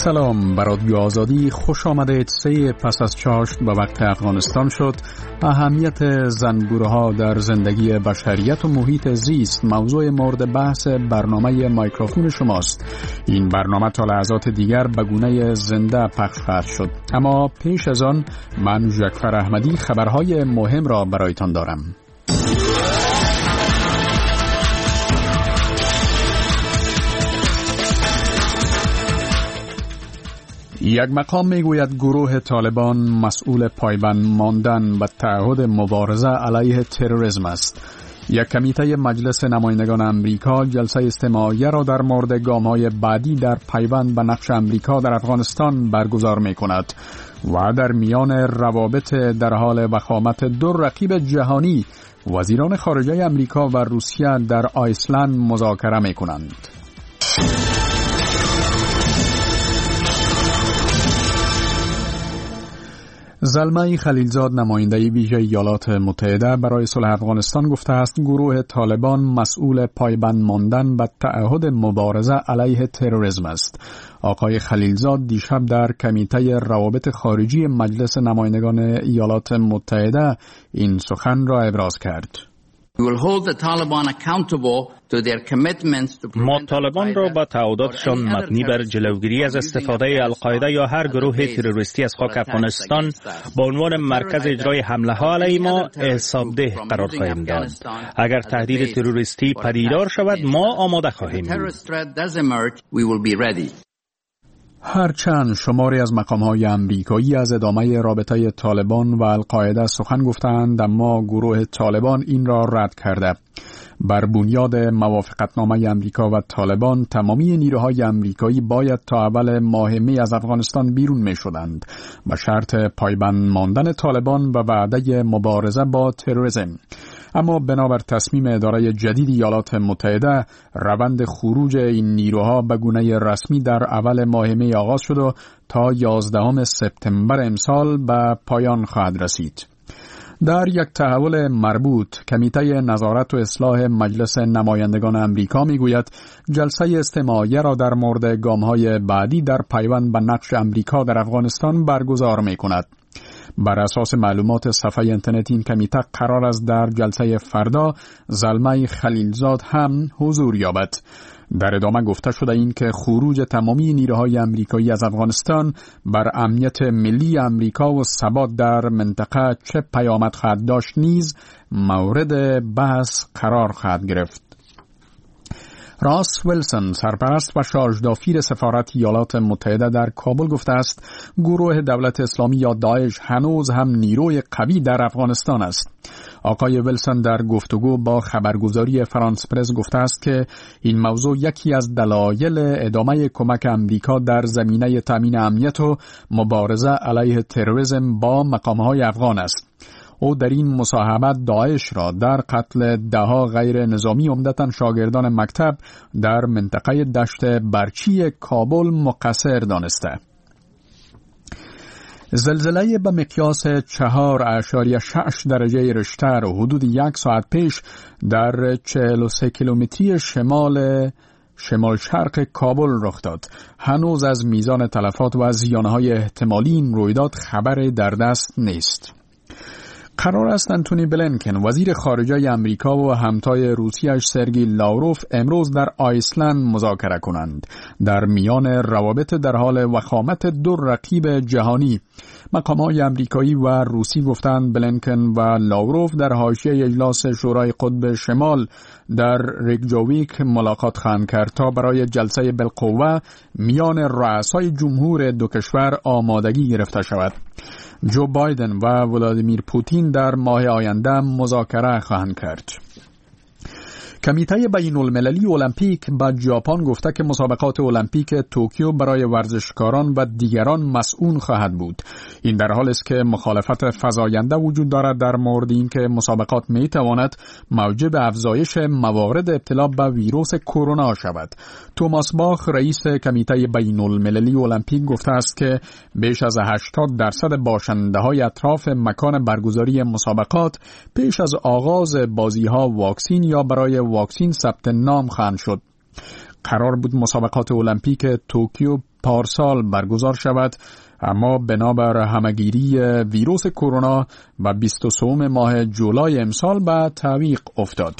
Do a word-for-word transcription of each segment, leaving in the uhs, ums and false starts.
سلام، بر رادیو آزادی خوش آمدید. سه پس از چاشت به وقت افغانستان شد. اهمیت زنبورها در زندگی بشریت و محیط زیست موضوع مورد بحث برنامه مایکروفون شماست. این برنامه تا لحظات دیگر به گونه زنده پخش خواهد شد، اما پیش از آن من ژکفر احمدی خبرهای مهم را برایتان دارم. یک مقام میگوید گروه طالبان مسئول پایبند ماندن به تعهد مبارزه علیه تروریسم است. یک کمیته مجلس نمایندگان امریکا جلسه استماعیه را در مورد گام‌های بعدی در پیوند به نقش امریکا در افغانستان برگزار می‌کند و در میان روابط در حال وخامت دو رقیب جهانی وزیران خارجه امریکا و روسیه در آیسلند مذاکره می‌کنند. زلمه خلیلزاد نماینده ویژه ایالات متحده برای صلح افغانستان گفته است گروه طالبان مسئول پایبند ماندن به تعهد مبارزه علیه تروریسم است. آقای خلیلزاد دیشب در کمیته روابط خارجی مجلس نمایندگان ایالات متحده این سخن را ابراز کرد. ما طالبان را با تعهداتشان مبنی بر جلوگیری از استفاده القاعده یا هر گروه تروریستی از خاک افغانستان به عنوان مرکز اجرای حمله ها علیه ما حسابده قرار خواهیم داد. اگر تهدید تروریستی پدیدار شود ما آماده خواهیم بود. هرچند شماری از مقام‌های امریکایی از ادامه رابطه طالبان و القاعده سخن گفتند، اما گروه طالبان این را رد کرده. بر بنیاد موافقتنامه امریکا و طالبان تمامی نیروهای امریکایی باید تا اول ماه می از افغانستان بیرون می شدند به شرط پایبند ماندن طالبان به وعده مبارزه با تروریسم. اما بنابر تصمیم اداره جدید ایالات متحده روند خروج این نیروها به گونه رسمی در اول ماه می آغاز شد و تا یازدهم سپتامبر امسال به پایان خواهد رسید. در یک تحول مربوط کمیته نظارت و اصلاح مجلس نمایندگان امریکا میگوید جلسه استماعیه را در مورد گام‌های بعدی در پیوند به نقش امریکا در افغانستان برگزار می‌کند. بر اساس معلومات صفحه اینترنت این کمیته قرار است در جلسه فردا زلمه خلیلزاد هم حضور یابد. در ادامه گفته شده این که خروج تمامی نیروهای امریکایی از افغانستان بر امنیت ملی امریکا و ثبات در منطقه چه پیامد خواهد داشت نیز مورد بحث قرار خواهد گرفت. راس ویلسون سرپرست و شارژدافیر سفارت ایالات متحده در کابل گفته است گروه دولت اسلامی یا داعش هنوز هم نیروی قوی در افغانستان است. آقای ویلسون در گفتگو با خبرگزاری فرانس پرس گفته است که این موضوع یکی از دلایل ادامه کمک امریکا در زمینه تامین امنیت و مبارزه علیه تروریسم با مقام‌های افغان است. او در این مصاحبت داعش را در قتل دهها غیر نظامی عمدتاً شاگردان مکتب در منطقه دشت برچی کابل مقصر دانسته. زلزله به مقیاس چهار اعشاریه شش درجه ریشتر حدود یک ساعت پیش در چهل و سه کیلومتری شمال شمال شرق کابل رخ داد. هنوز از میزان تلفات و زیانهای احتمالی این رویداد خبر در دست نیست. قرار است انتونی بلینکن وزیر خارجه امریکا و همتای روسیه‌اش سرگئی لاوروف امروز در آیسلند مذاکره کنند در میان روابط در حال وخامت دو رقیب جهانی. مقام‌های امریکایی و روسی گفتند بلینکن و لاوروف در حاشیه اجلاس شورای قطب شمال در ریکجاویک ملاقات خواهند کرد تا برای جلسه بالقوه میان رؤسای جمهور دو کشور آمادگی گرفته شود. جو بایدن و ولادیمیر پوتین در ماه آینده مذاکره خواهند کرد. کمیته بین المللی المپیک به ژاپن گفته که مسابقات المپیک توکیو برای ورزشکاران و دیگران مسئول خواهد بود. این در حالی است که مخالفت فزاینده وجود دارد در مورد اینکه مسابقات می تواند موجب افزایش موارد ابتلا به ویروس کرونا شود. توماس باخ رئیس کمیته بین المللی المپیک گفته است که بیش از هشتاد درصد باشنده‌های اطراف مکان برگزاری مسابقات پیش از آغاز بازی‌ها واکسین یا برای واکسین ثبت نام خواهند شد. قرار بود مسابقات المپیک توکیو پارسال برگزار شود، اما بنابر همگیری ویروس کرونا و بیست و سوم ماه جولای امسال به تعویق افتاد.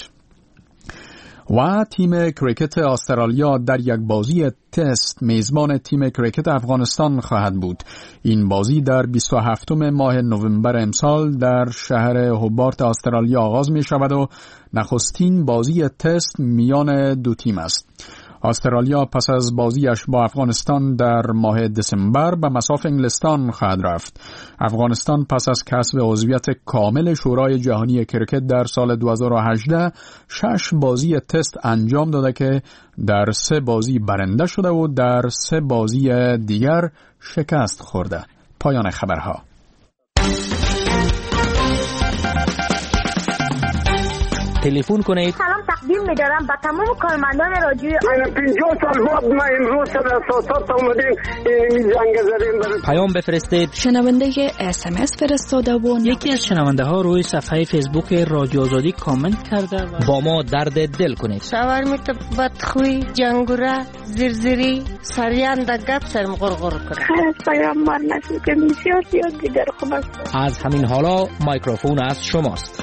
و تیم کریکت استرالیا در یک بازی تست میزبان تیم کریکت افغانستان خواهد بود. این بازی در بیست و هفتم ماه نوامبر امسال در شهر هوبارت استرالیا آغاز می شود و نخستین بازی تست میان دو تیم است. استرالیا پس از بازیش با افغانستان در ماه دسامبر به مصاف انگلستان خواهد رفت. افغانستان پس از کسب عضویت کامل شورای جهانی کرکت در سال دو هزار و هجده شش بازی تست انجام داده که در سه بازی برنده شده و در سه بازی دیگر شکست خورده. پایان خبرها. تلفن کنید. سلام تقدیم می‌دارم به تمام کارمندان رادیو. من پنجاه سال بعد ما امروز سر اساسات اومدیم این جنگ زدیم. پیام بفرستید. شنونده اس ام اس فرستاده و یکی از شنونده ها روی صفحه فیسبوک رادیو آزادی کامنت کرده و با ما درد دل کنید. شاور میت بدخوی جنگوره زرزری سریان دگت سرم غرغر کنه. خیلی پیامبر نشد که بسیار زیاد دیگر خوب است. از همین حالا میکروفون از شماست.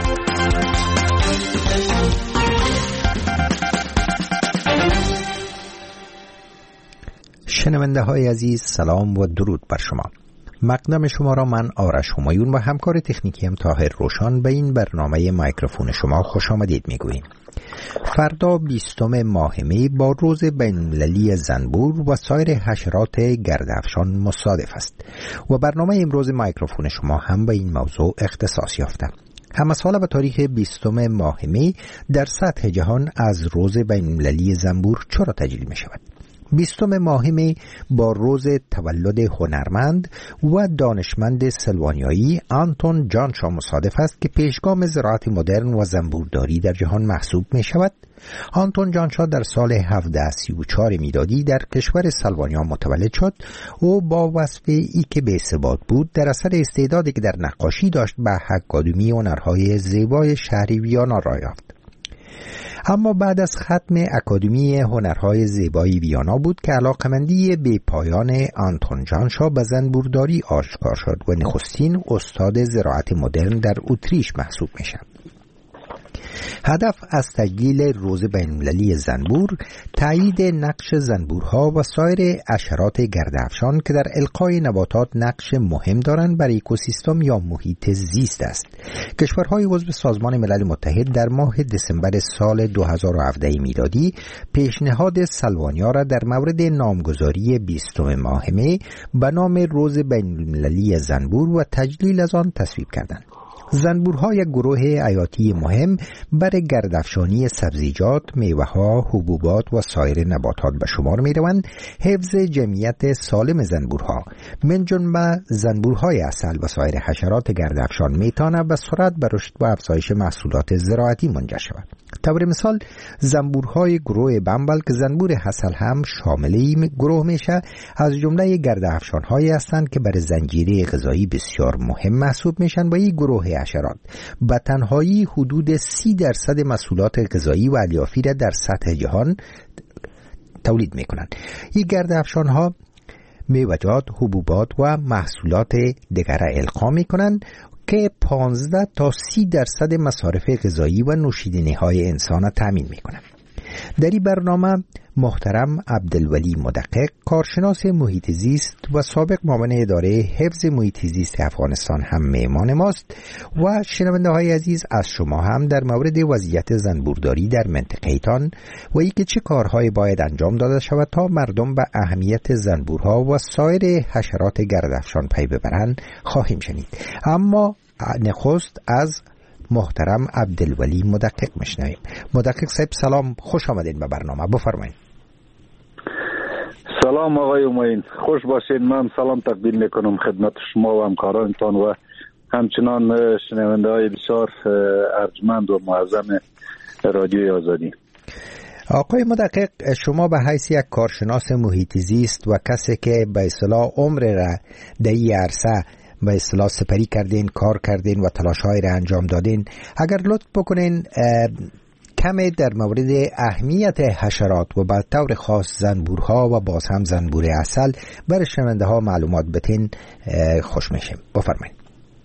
شنونده های عزیز، سلام و درود بر شما. مقدم شما را من آرش همایون و همکار تکنیکیم طاهر روشان به این برنامه میکروفون شما خوش آمدید میگوییم. فردا بیستم ماه می با روز بین‌المللی زنبور و سایر حشرات گردافشان مصادف است و برنامه امروز میکروفون شما هم به این موضوع اختصاص یافته. هم از حالا به تاریخ بیستم ماه می در سطح جهان از روز بین‌المللی زنبور چرا تجلیل می شود؟ بیستم ماه می با روز تولد هنرمند و دانشمند سلوانیایی آنتون جانشا مصادف است که پیشگام زراعت مدرن و زنبورداری در جهان محسوب می شود. آنتون جانشا در سال هفده سی و چهار میلادی در کشور سلوانیا متولد شد و با وصف ای که به ثبات بود در اثر استعدادی که در نقاشی داشت به اکادمی هنرهای زیبای شهری ویانا را یافت. اما بعد از ختم اکادمی هنرهای زیبای ویانا بود که علاقمندی به پایان آنتون جانشا به زنبورداری آشکار شد و نخستین استاد زراعت مدرن در اتریش محسوب می شد. هدف از تجلیل روز بین‌المللی زنبور تایید نقش زنبورها و سایر حشرات گردافشان که در القای نباتات نقش مهم دارند بر اکوسیستم یا محیط زیست است. کشورهای عضو سازمان ملل متحد در ماه دسامبر سال دو هزار و هفده میلادی پیشنهاد سلوانیا را در مورد نامگذاری بیستم ماه می به نام روز بین‌المللی زنبور و تجلیل از آن تصویب کردند. زنبورها یک گروه حیاتی مهم برای گردافشانی سبزیجات، میوه‌ها، حبوبات و سایر نباتات به شمار می‌روند. حفظ جمعیت سالم زنبورها من جمله زنبورهای عسل و سایر حشرات گردافشان میتواند به سرعت به رشد و افزایش محصولات زراعتی منجر شود. طور مثال زنبورهای گروه بمبل که زنبور عسل هم شامل این گروه میشه از جمله گردافشان‌هایی هستند که برای زنجیره غذایی بسیار مهم محسوب میشن و این گروه حشرات به تنهایی حدود سی درصد محصولات غذایی و الیافی را در سطح جهان تولید میکنند. این گردافشان‌ها میوه‌جات، حبوبات و محصولات دیگر را القا میکنند که پانزده تا سی درصد مصارف غذایی و نوشیدنی‌های انسان را تامین میکنند. در این برنامه محترم عبدالولی مدقق، کارشناس محیط زیست و سابق معاون اداره حفظ محیط زیست افغانستان هم مهمان ماست و شنونده های عزیز از شما هم در مورد وضعیت زنبورداری در منطقه تان و اینکه چه کارهایی باید انجام داده شود تا مردم به اهمیت زنبورها و سایر حشرات گردافشان پی ببرند خواهیم شنید. اما نخست از محترم عبدالولی مدقق میشنویم. مدقق صاحب سلام، خوش آمدین به برنامه، بفرمایید. سلام آقای همایون، خوش باشین. من سلام تقدیم میکنم خدمت شما و همکارانتان و همچنان شنونده های بسیار ارجمند و معظم رادیوی آزادی. آقای مدقق، شما به حیث یک کارشناس محیط زیست و کسی که به اصطلاح عمر را در این عرصه به اصطلاح سپری کردین، کار کردین و تلاش‌های را انجام دادین، اگر لطف بکنین کمی در مورد اهمیت حشرات و به طور خاص زنبورها و باز هم زنبور عسل برای شنونده ها معلومات بتین خوش میشیم. بفرمایید.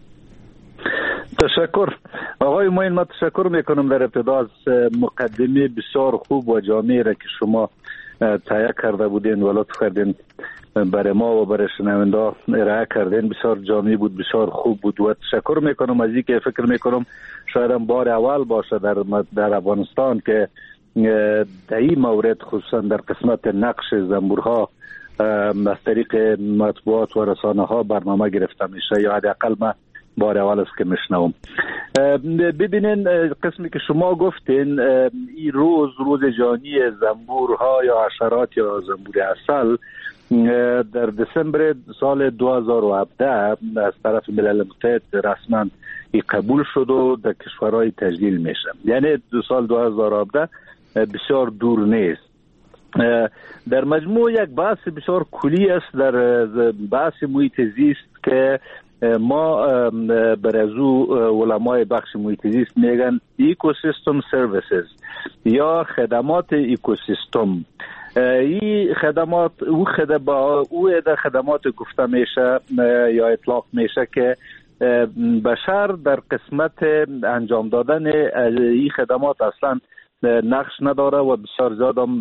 تشکر آقای معین، من تشکر میکنم در ابتدا از مقدمه بسیار خوب و جامعی را که شما تهیه کرده بودین و لطف کردین برای ما و برای شنونده ارائه کردین. بسیار جامعی بود، بسیار خوب بود و تشکر میکنم از اینکه فکر میکنم شاید هم بار اول باشه در در افغانستان که در این مورد خصوصا در قسمت نقش زنبورها از طریق مطبوعات و رسانه ها برنامه گرفته میشه، یا حداقل ما بار اول است که میشنوم. ببینین قسمی که شما گفتین این روز روز جهانی زنبورها یا حشرات یا زنبور عسل در دسامبر سال دو هزار و هفده از طرف ملل متحد رسما قبول شد و در کشورهای تجلیل میشه، یعنی دو سال دو هزار و هفده بسیار دور نیست. در مجموع یک بحث بسیار کلی است در بحث محیط زیست که ما برازو علمای بخش محیط زیست میگن اکوسیستم سرویسز یا خدمات اکوسیستم. این خدمات او خدمات با او در خدمات گفته میشه یا اطلاق میشه که بشر در قسمت انجام دادن این خدمات اصلا نقش نداره و بسیار زیاد هم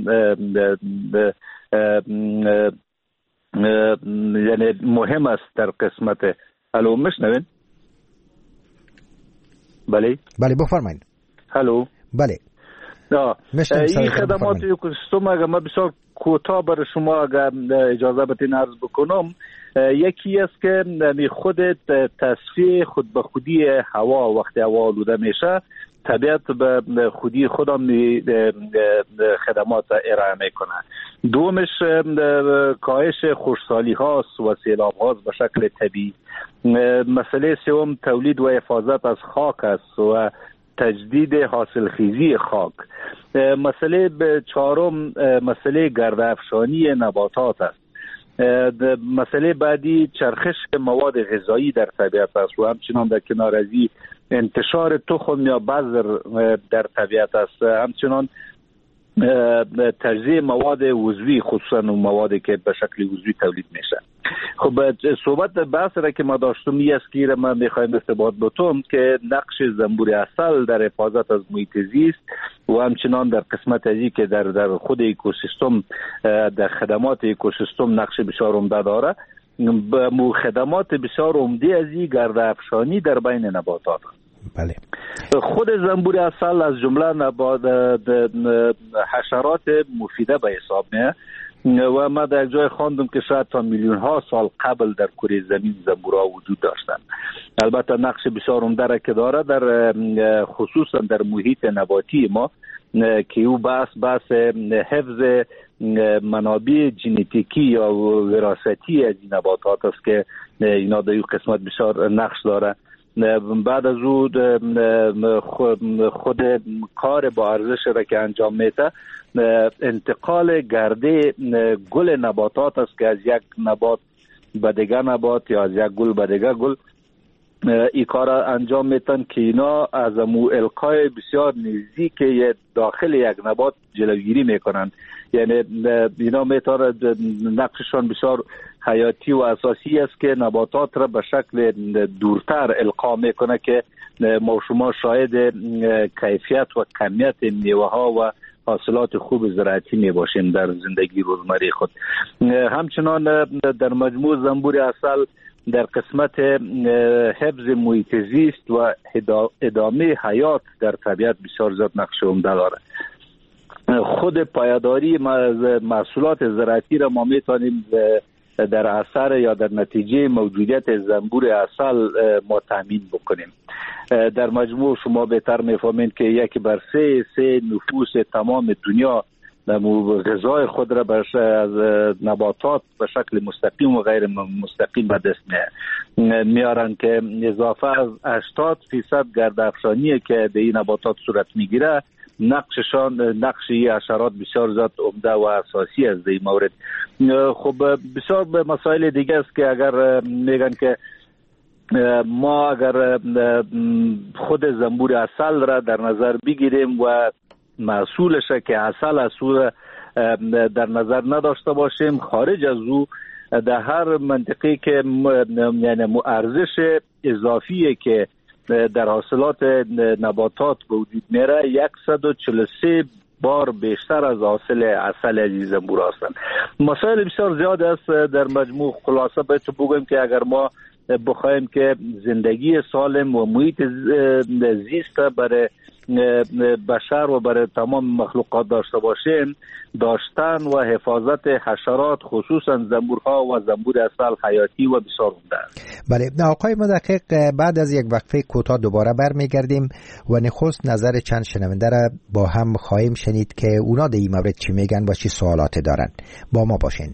یعنی مهم است در قسمت. الو میشنوین؟ بله بله بفرمایید. الو بله این خدمات اکوسیستم اگر من بسیار کوتاه برای شما اگر اجازه بدین عرض بکنم، یکی است که خود تصفیه خود به خودی هوا، وقتی هوا آلوده میشه طبیعت به خودی خودم خدمات ارائه میکنه. دومش کاهش خشکسالی هاست و سیلاب هاست به شکل طبیعی. مسئله سوم تولید و حفاظت از خاک است و تجدید حاصل خیزی خاک. مسئله چهارم مسئله گرده‌افشانی نباتات است. مسئله بعدی چرخش مواد غذایی در طبیعت است و همچنان در کنار از این انتشار تخم یا بذر در طبیعت است. همچنان تجزیه مواد عضوی، خصوصا موادی که به شکل عضوی تولید میشه. خب صحبت بحث را که ما داشتم این است که من میخوایم ارتباط بتم که نقش زنبور عسل در حفاظت از محیط زیست و همچنان در قسمت ازی که در در خود اکوسیستم در خدمات اکوسیستم نقش بسیار عمده داره. به خدمات بسیار عمده ازی گرده‌افشانی در بین نباتات. بله. خود زنبور عسل از جمله نبات حشرات مفیده به حساب میاد و ما در جای خواندم که شاید تا میلیون ها سال قبل در کره زمین زنبورها وجود داشتند. البته نقش بسیار عمده را که داره در خصوصا در محیط نباتی ما که او بحث بحث حفظ منابع ژنتیکی یا وراثتی از این نباتات است که اینا در این قسمت بسیار نقش داره. بعد از او خود کار با ارزش را که انجام میده انتقال گرده گل نباتات است که از یک نبات به دیگر نبات یا از یک گل به دیگر گل این کار انجام میتن که اینا از امو القای بسیار نزدیک داخل یک نبات جلوگیری میکنن. یعنی اینا میتونه نقششان بسیار حیاتی و اساسی است که نباتات را به شکل دورتر القا میکنه که ما شما شاهد کیفیت و کمیت میوه ها و حاصلات خوب زراعتی می باشیم در زندگی روزمره خود. همچنان در مجموع زنبور عسل در قسمت حفظ محیط زیست و ادامه حیات در طبیعت بسیار زیاد نقش عمده داره. خود پایداری محصولات زراعتی را ما میتونیم در اثر یا در نتیجه موجودیت زنبور عسل ما تامین بکنیم. در مجموع شما بهتر میفهمید که یک بر سه سه نفوس تمام دنیا غذای خود را از نباتات به شکل مستقیم و غیر مستقیم به دست میارن که اضافه از هشتاد فیصد گرده‌افشانی که به این نباتات صورت میگیره نقششان نقش این حشرات بسیار زیاد عمده و اساسی است در این مورد. خب بسیار مسائل دیگه است که اگر میگن که ما اگر خود زنبور عسل را در نظر بگیریم و محصولشه که عسل از او در نظر نداشته باشیم، خارج از او در هر منطقه که یعنی ارزش اضافی که در حاصلات نباتات به وجود میره صد و چهل و سه بار بیشتر از حاصل عسل از زنبور هستند. مسائل بسیار زیاد است در مجموع. خلاصه باید بگویم که اگر ما بخوایم که زندگی سالم و محیط زیست برای بشر و برای تمام مخلوقات داشته باشیم، داشتن و حفاظت حشرات خصوصا زنبورها و زنبور عسل حیاتی و بسیار عمده است. بله آقای مدقق، بعد از یک وقفه کوتاه دوباره برمیگردیم و نخست نظر چند شنونده را با هم خواهیم شنید که اونا در این مورد چی میگن و چی سوالاتی دارن. با ما باشین.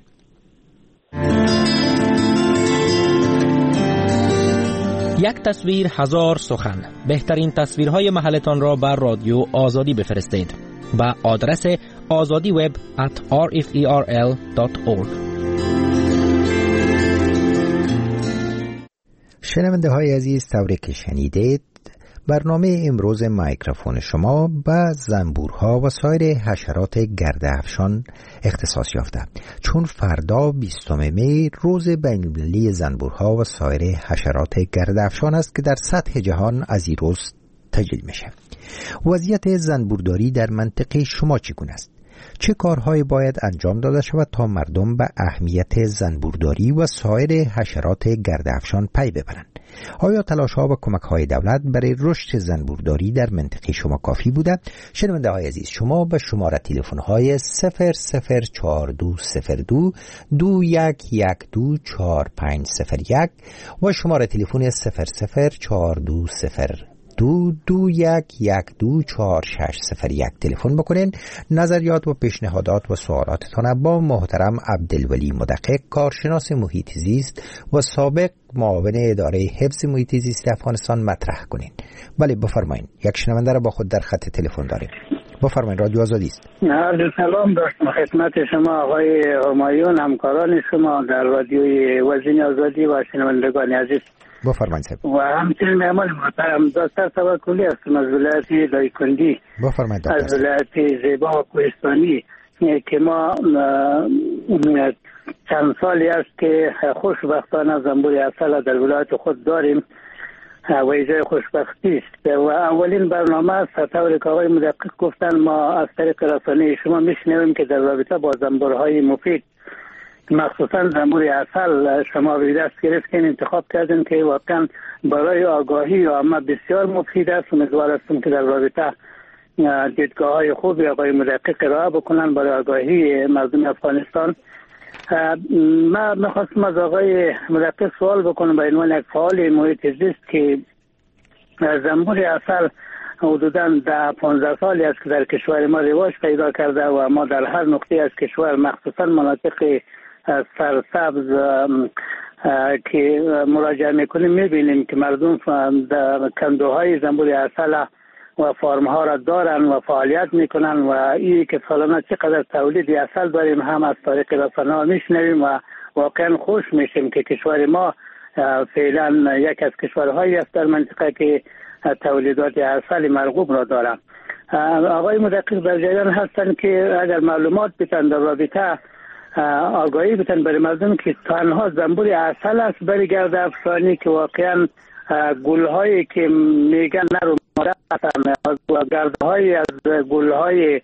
یک تصویر هزار سخن. بهترین تصویرهای محلتان را بر رادیو آزادی بفرستید به آدرس azadi web at r f e r l dot org. شنونده های عزیز، طوری که شنیدید برنامه امروز میکروفون شما به زنبورها و سایر حشرات گرده افشان اختصاص یافته، چون فردا بیستم می روز بین‌المللی زنبورها و سایر حشرات گرده افشان است که در سطح جهان از این روز تجلیل میشه. وضعیت زنبورداری در منطقه شما چگونه است؟ چه کارهایی باید انجام داده شود تا مردم به اهمیت زنبورداری و سایر حشرات گرده افشان پی ببرند؟ آیا تلاش‌ها و کمک‌های دولت برای رشد زنبورداری در منطقه شما کافی بوده؟ شنونده های عزیز، شما به شماره تلفن‌های صفر صفر چهار دو صفر دو دو یک یک دو چهار پنج صفر یک و شماره تلفن صفر صفر چهار دو صفر دو دو یک یک دو چهار شش صفر یک تلفن بکنین. نظریات و پیشنهادات و سوالاتتان با محترم عبدالولی مدقق، کارشناس محیط زیست و سابق معاون اداره حفظ محیط زیست افغانستان مطرح کنین. بله بفرمایید. یک شنونده را با خود در خط تلفن داریم. بفرمایید، رادیو آزادی است. عرض سلام داشتم خدمت شما آقای همایون، همکاران شما در رادیوی وزین آزادی و شنوندگان عزیز. بفرمایید. و همچنین مهمان محترم دکتر توکلی هستم از ولایت دایکندی. بفرمایید. از ولایت زیبا و کوهستانی که ما چند سالی است که خوشبختانه زنبور عسل در ولایت خود داریم و ایجای خوشبختی است. و اولین برنامه سطور که آقای مدقق گفتن، ما از طریق رسانه شما میشنویم که در رابطه با زنبورهای مفید مخصوصا زنبور عسل شما به دست گرفتین، انتخاب کردین که واقعا برای آگاهی عامه بسیار مفید است. امیدوار هستم که در رابطه دیدگاه های خوبی آقای مدقق ارائه بکنن برای آگاهی مردم افغانستان. ما میخواستم از آقای مدقق سوال بکنم به عنوان یک فعال محیط زیست که زنبور عسل حدوداً ده پانزده سالی است که در کشور ما رواج پیدا کرده و ما در هر نقطه از کشور مخصوصا مناطق سرسبز که مراجعه میکنیم میبینیم که مردم در کندوهای زنبور عسل و فارم ها را دارن و فعالیت میکنن و این که سالانه چقدر تولید عسل داریم هم از طریق رسانه ها میشنویم و واقعا خوش میشیم که کشور ما فعلا یک از کشورهایی است در منطقه که تولیدات عسل مرغوب را دارن. آقای مدقق در جریان هستن که اگر معلومات بتن در رابطه آگاهی بتن برای مردم که تنها زنبور عسل است برای گرده افشانی که واقعا گلهایی که میگن نر و ماده هستن و گرده های از گلهای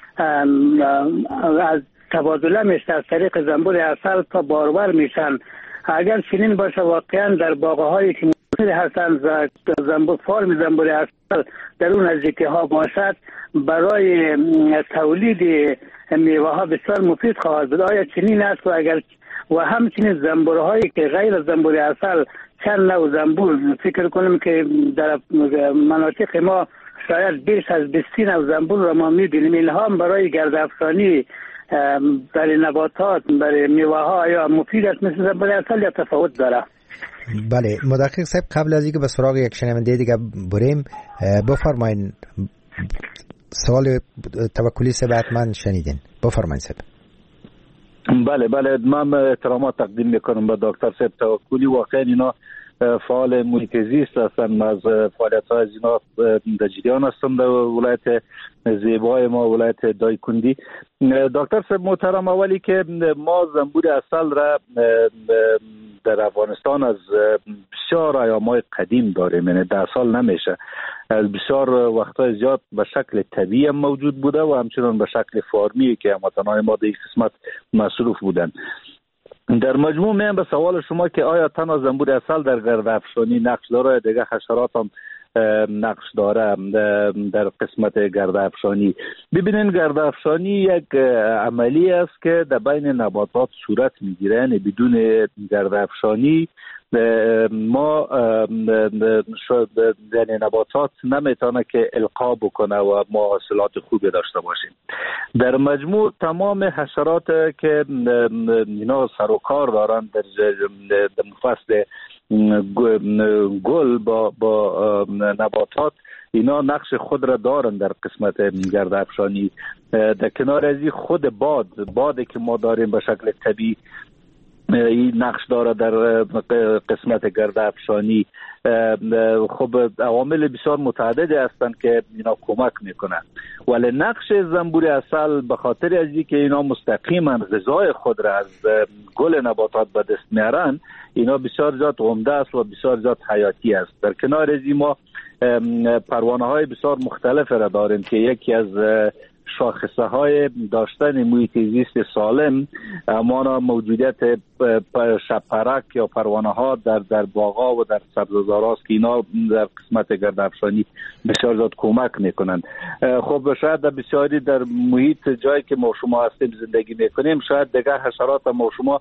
از تبادله میشه از طریق زنبور عسل تا بارور میشن. اگر چنین باشه واقعا در باغه هایی که مفید هستن زنبور فارم زنبور عسل در اون نزدیکی ها باشد برای تولید میوه ها بسیار مفید خواهد بود. آیا چنین است؟ و اگر و همچنین زنبورهایی که غیر از زنبور عسل چند نوع زنبور فکر کنم که در مناطق ما شاید بیش از بیست نوع زنبور را ما میبینیم. اینها هم برای گرده افشانی برای نباتات برای میوه ها یا مفید است مثل زنبور عسل یا تفاوت داره؟ بله مدقق صاحب، قبل از اینکه به سراغ یک شنونده دیگه بریم بفرمایید. سوال توکلی صاحب حتما شنیدین، بفرمایید صاحب. بله بله من احترامات تقدیم میکنم به دکتر صاحب توکلی. واقعا اینا فعال محیط زیست هستند. از فعالیت‌های از اینا در جریان هستم در ولایت زیبای ما، ولایت دایکندی. دکتر صاحب محترم، اولی که ما زنبور عسل را در افغانستان از بسیار ایام‌های قدیم داریم، یعنی ده سال نمیشه، از بسیار وقت‌های زیاد به شکل طبیعی موجود بوده و همچنان به شکل فارمی که هموطنان ما در این قسمت مصروف بودند. در مجموع میام به سوال شما که آیا تنها زنبور عسل در گرد افشانی نقش داره، دیگه حشرات هم نقش داره در قسمت گرد افشانی؟ ببینین، گرد افشانی یک عملی است که در بین نباتات صورت میگیره، یعنی بدون گرد افشانی ما یعنی نباتات نمیتونه که القا بکنه و ما حاصلات خوبی داشته باشیم. در مجموع تمام حشرات که اینا سر و کار دارن در فصل گل با با نباتات، اینا نقش خود را دارن در قسمت گرد افشانی. در کنار از این خود باد بادی که ما داریم به شکل طبیعی این نقش داره در قسمت گرد افشانی. خب عوامل بسیار متعددی هستند که اینا کمک میکنن، ولی نقش زنبور عسل به خاطر از اینکه اینا مستقیما غذای خود را از گل نباتات به دست میارن، اینا بسیار زیاد عمده است و بسیار زیاد حیاتی است. در کنار از این ما پروانه های بسیار مختلف را داریم که یکی از شاخصه های داشتن محیط زیست سالم اما موجودیت شبپرک یا پروانه ها در در باغا و در سبززارها است که اینا در قسمت گرد افشانی بسیار زیاد کمک میکنند. خب شاید در بسیاری در محیط جایی که ما شما هستیم زندگی میکنیم شاید دیگه حشرات ما شما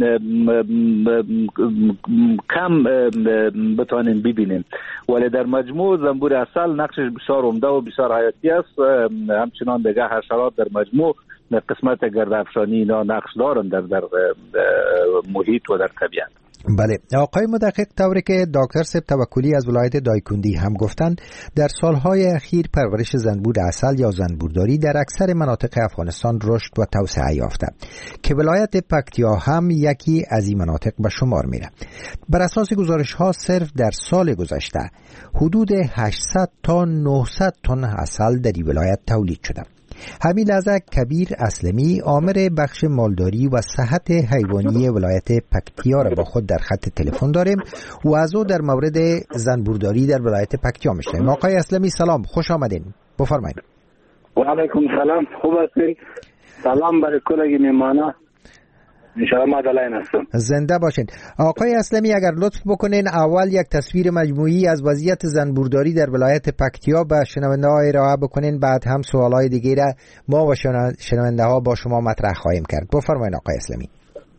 کم بتوانیم ببینیم، ولی در مجموع زنبور عسل نقشش بسیار عمده و بسیار حیاتی است. همچنان دیگه حشرات در مجموع قسمت گرد افشانی اینا نقش دارن در در محیط و در طبیعت. بله، آقای مدقق، طوری که دکتر صاحب توکلی از ولایت دایکندی هم گفتند، در سالهای اخیر پرورش زنبور عسل یا زنبورداری در اکثر مناطق افغانستان رشد و توسعه یافته که ولایت پکتیا هم یکی از این مناطق به شمار میره. بر اساس گزارش ها صرف در سال گذشته حدود هشتصد تا نهصد تن عسل در این ولایت تولید شده. همین لحظه کبیر اسلمی آمر بخش مالداری و صحت حیوانی ولایت پکتیا را با خود در خط تلفن داریم و از او در مورد زنبورداری در ولایت پکتیا میشنویم. آقای اسلمی سلام، خوش آمدین، بفرمایید. و علیکم سلام، خوب هستین؟ سلام برای کلگی میمانا، انشاءالله ما دلائن هستم. زنده باشین. آقای اسلمی اگر لطف بکنین اول یک تصویر مجموعی از وضعیت زنبورداری در ولایت پکتیا به شنونده ها ارائه بکنین، بعد هم سوالای دیگه را ما و شنونده ها با شما مطرح خواهیم کرد. بفرمایید آقای اسلمی.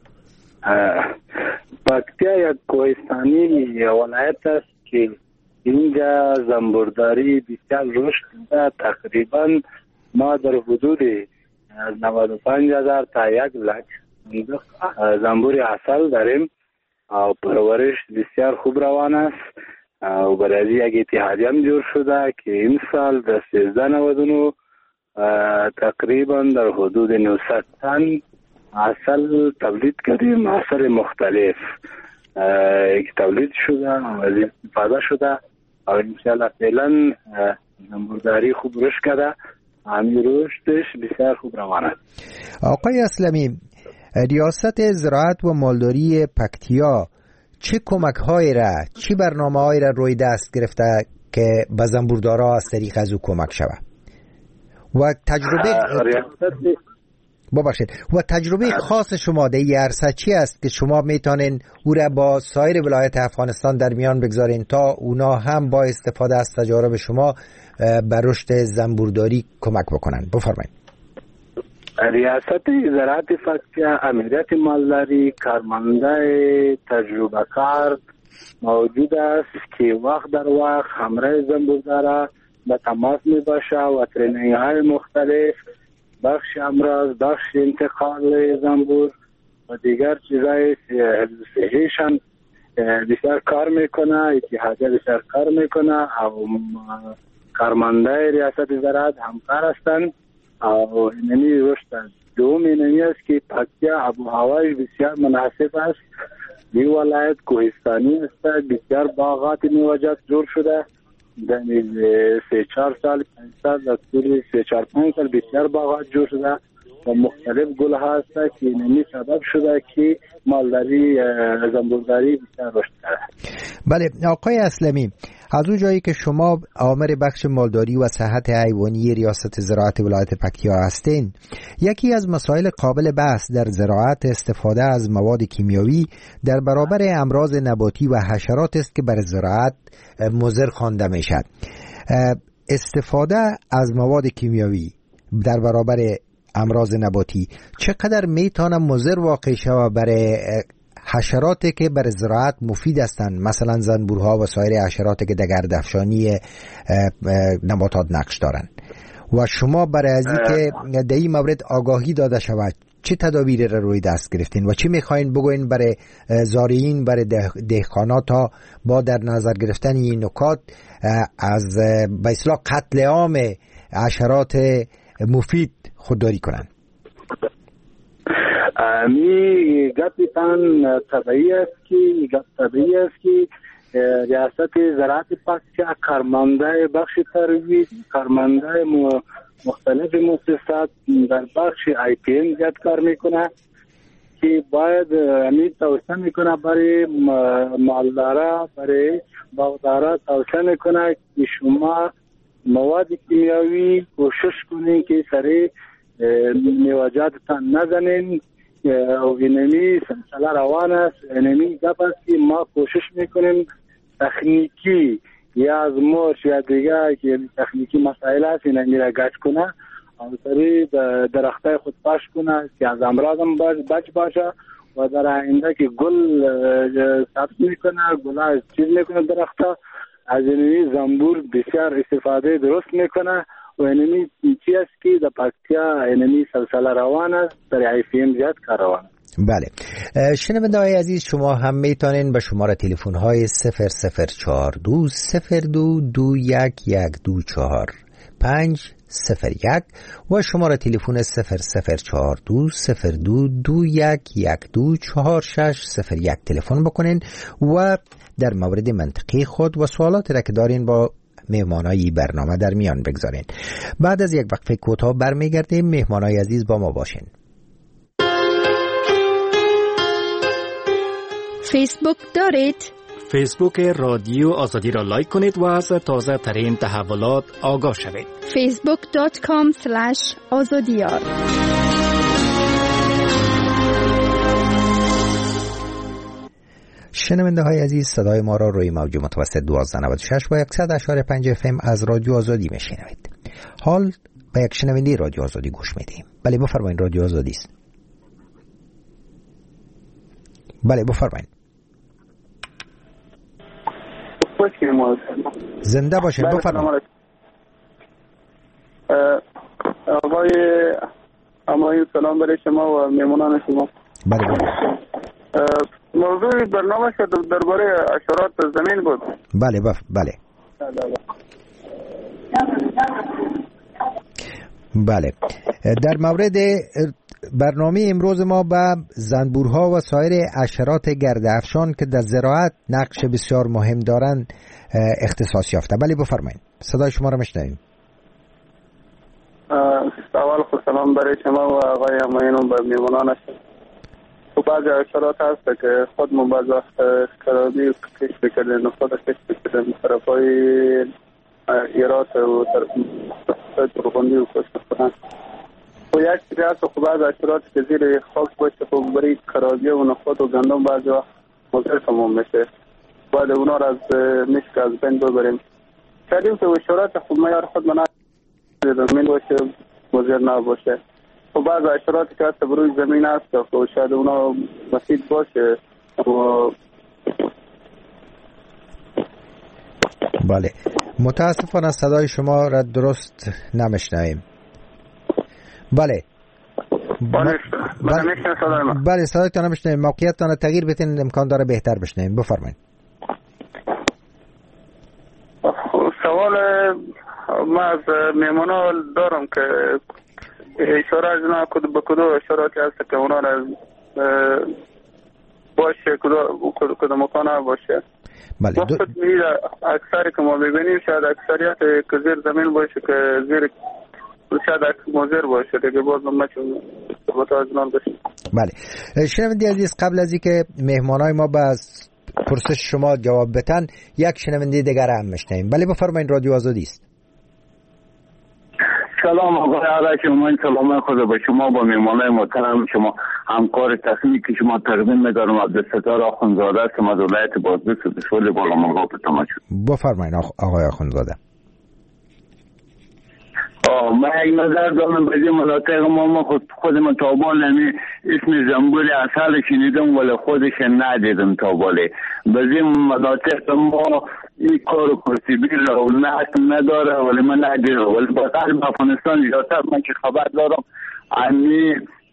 پکتیا یک کوهستانی ولایت است که اینجا زنبورداری بسیار رشد کرده. تقریبا ما در حدود نود و پنج هزار تا یک لک زنبور عسل داریم و پرورش بسیار خوب روان است و برای یک اتحادیه هم جور شده که این سال در سیزده نود و نه تقریبا در حدود نهصد تن عسل تولید کردیم، عسل مختلف که تولید شده و از استفاده شده و انشاءالله فعلا زنبورداری خوب رشد کرده، همین رشدش بسیار خوب روان است. آقای اسلمی، ریاست زراعت و مالداری پکتیا چه کمک های را، چه برنامه های را روی دست گرفته که به زنبوردارا از طریق از او کمک شود و تجربه ببخشید و تجربه خاص شما در این عرصه چی است که شما میتونین او را با سایر ولایت افغانستان در میان بگذارین تا اونا هم با استفاده از تجارب شما به رشد زنبورداری کمک بکنن؟ بفرمایید. ریاست زراعت پکتیا امریت مالداری کارمنده تجربه کار موجود است که وقت در وقت همراه زنبوردارا به تماس می باشه و ترینینگ های مختلف، بخش امراض، بخش انتقال زنبور و دیگر چیزای صحیشان بسیار کار میکنه، اتحادیه بسیار کار میکنه و کارمنده ریاست زراعت همکار هستند و اینمی رشد است. دوم اینمی است که پکتیا آب و هوای بسیار مناسب است این ولایت کوهستانی است، بسیار باغات میوجد جور شده در سه چهار سال پنج سال در طول سه چهار پنج سال بسیار باغات جور شده و مختلف گل ها هست که اینمی سبب شده که مالداری زنبورداری بسیار رشد کرده. بله آقای اسلمی، از اون جایی که شما آمر بخش مالداری و صحت حیوانی ریاست زراعت ولایت پکتیا هستین، یکی از مسائل قابل بحث در زراعت استفاده از مواد کیمیاوی در برابر امراض نباتی و حشرات است که بر زراعت مضر خوانده میشد. استفاده از مواد کیمیاوی در برابر امراض نباتی چقدر میتونه مضر واقع شود برای حشراتی که برای زراعت مفید هستند، مثلا زنبورها و سایر حشراتی که در گردافشانی نباتات نقش دارند، و شما برای از این که در این مورد آگاهی داده شود چه تدابیری را روی دست گرفتین و چه میخواین بگوین برای زارعین، برای دهقانات تا با در نظر گرفتن این نکات از به اصطلاح قتل عام حشرات مفید خودداری کنند؟ می گپتان طبیعی است که گپ طبیعی است که ریاست زراعت پکتیا کارمنده بخش ترویج، کارمنده مختلف مؤسسات در بخش آی پی ام زیاد کار میکنه که باید می توصیه میکنه برای مالدارا، برای باغدارا توصیه میکنه که شما مواد کیمیاوی کوشش کنین که سری میوجاتتان نزنین و اینمی سلسله روان است. اینمی گپ است که ما کوشش میکنیم تکنیکی یا از مرش یا دیگه که تکنیکی مسائل است اینمی را گچ کنه و سری درختای خود پاش کنه که از امراض هم بچ باشه و در آینده که گل ثبت میکنه، گل چیز میکنه درختا، از اینمی زنبور بسیار استفاده درست میکنه و اینمی چی است که در پکتیا اینمی سلسله روان است، در آی پی ام زیاد کار روان است. بله شنونده های عزیز، شما هم میتونین به شماره تلفن های صفر صفر چهار دو صفر دو دو یک یک دو چهار پنج صفر یک و شماره تلفن صفر صفر چهار دو صفر دو دو یک یک دو چهار شش صفر یک تلفن بکنین و در مورد منطقی خود و سوالاتی را که دارین با مهمانای برنامه در میان بگذارین. بعد از یک وقفه کوتاه برمیگردیم. مهمانای عزیز با ما باشین. فیسبوک دارید؟ فیسبوک رادیو آزادی را لایک کنید و از تازه ترین تحولات آگاه شوید. فیسبوک دات کام سلش آزادیار. شنونده های عزیز، صدای ما را روی موج متوسط دوازده نود و شش و صد و اشاره پنج اف ام از رادیو آزادی میشنوید. حال به یک شنونده رادیو آزادی گوش میدیم. بله بفرمایید، رادیو آزادی است. بله بفرمایید. زنده باشید، بفرمایید. آقای امایی سلام برای شما و میمونان شما. بله بله. موضوع برنامه شد درباره حشرات زمین بود. بله بف... بله بله در مورد برنامه امروز ما به زنبورها و سایر حشرات گردافشان که در زراعت نقش بسیار مهم دارند اختصاص یافته. بله بفرمایید، صدای شما را میشنویم. اول خود سلام برای شما و آقای امایون و میمونانش. و بعضی حشرات هست که خودمون بعض وقت کرابی کشف کردن و خود کشف کردن طرف های ایرات و طرف ترغندی و کشف کنن و یک چیزی هست و بعض حشرات که زیر خاک باشه خب برای کرابی و نخود و گندم بعضی وقت مضر تمام میشه، باید اونا را از مشک از بین ببریم. کردیم که حشرات خب معیار خود من زمین باشه مضر نباشه و بعض حشراتی که هست بروی زمین هست و شاید اونا مفید باشه و بله متاسفانه صدای شما را درست نمیشنویم. بله بله بله بله صدایتان نمیشنویم. موقعیتتان تغییر بدین، امکان داره بهتر بشنویم. بفرمایید. سوال ما از میمونا دارم که اشاره از اونا به کدو اشاراتی هست که اونا را باشه کدام مکان باشه. بله دو... اکثر که ما ببینیم شاید اکثریت که زیر زمین باشه که زیر شاید مضر باشه دیگه باز ما چون متوجه بشیم. بله شنونده عزیز قبل از اینکه مهمانای ما به پرسش شما جواب بدن یک شنونده دیگر هم میشنویم. بله بفرمایید رادیو آزادی است. سلام آقای عرش، من سلام خدا به شما با مهمانای محترم شما همکار تصمیمی که شما تقدیم می‌دارم عبدالستار آخوندزاده است از ولایت بادغیس ولسوالی بالامرغاب تماشا. بفرمایید آقای آخوندزاده. من یک نظر دارم به این مناطق ما ما خود خودم تا بالا اسم زنبور اصل شنیدم ولی خودش ندیدم تا بالا. به این مناطق ما این کار کرسیبی رونق نداره ولی من ندیدم ولی با قلب افغانستان زیادتر من که خبر دارم انی.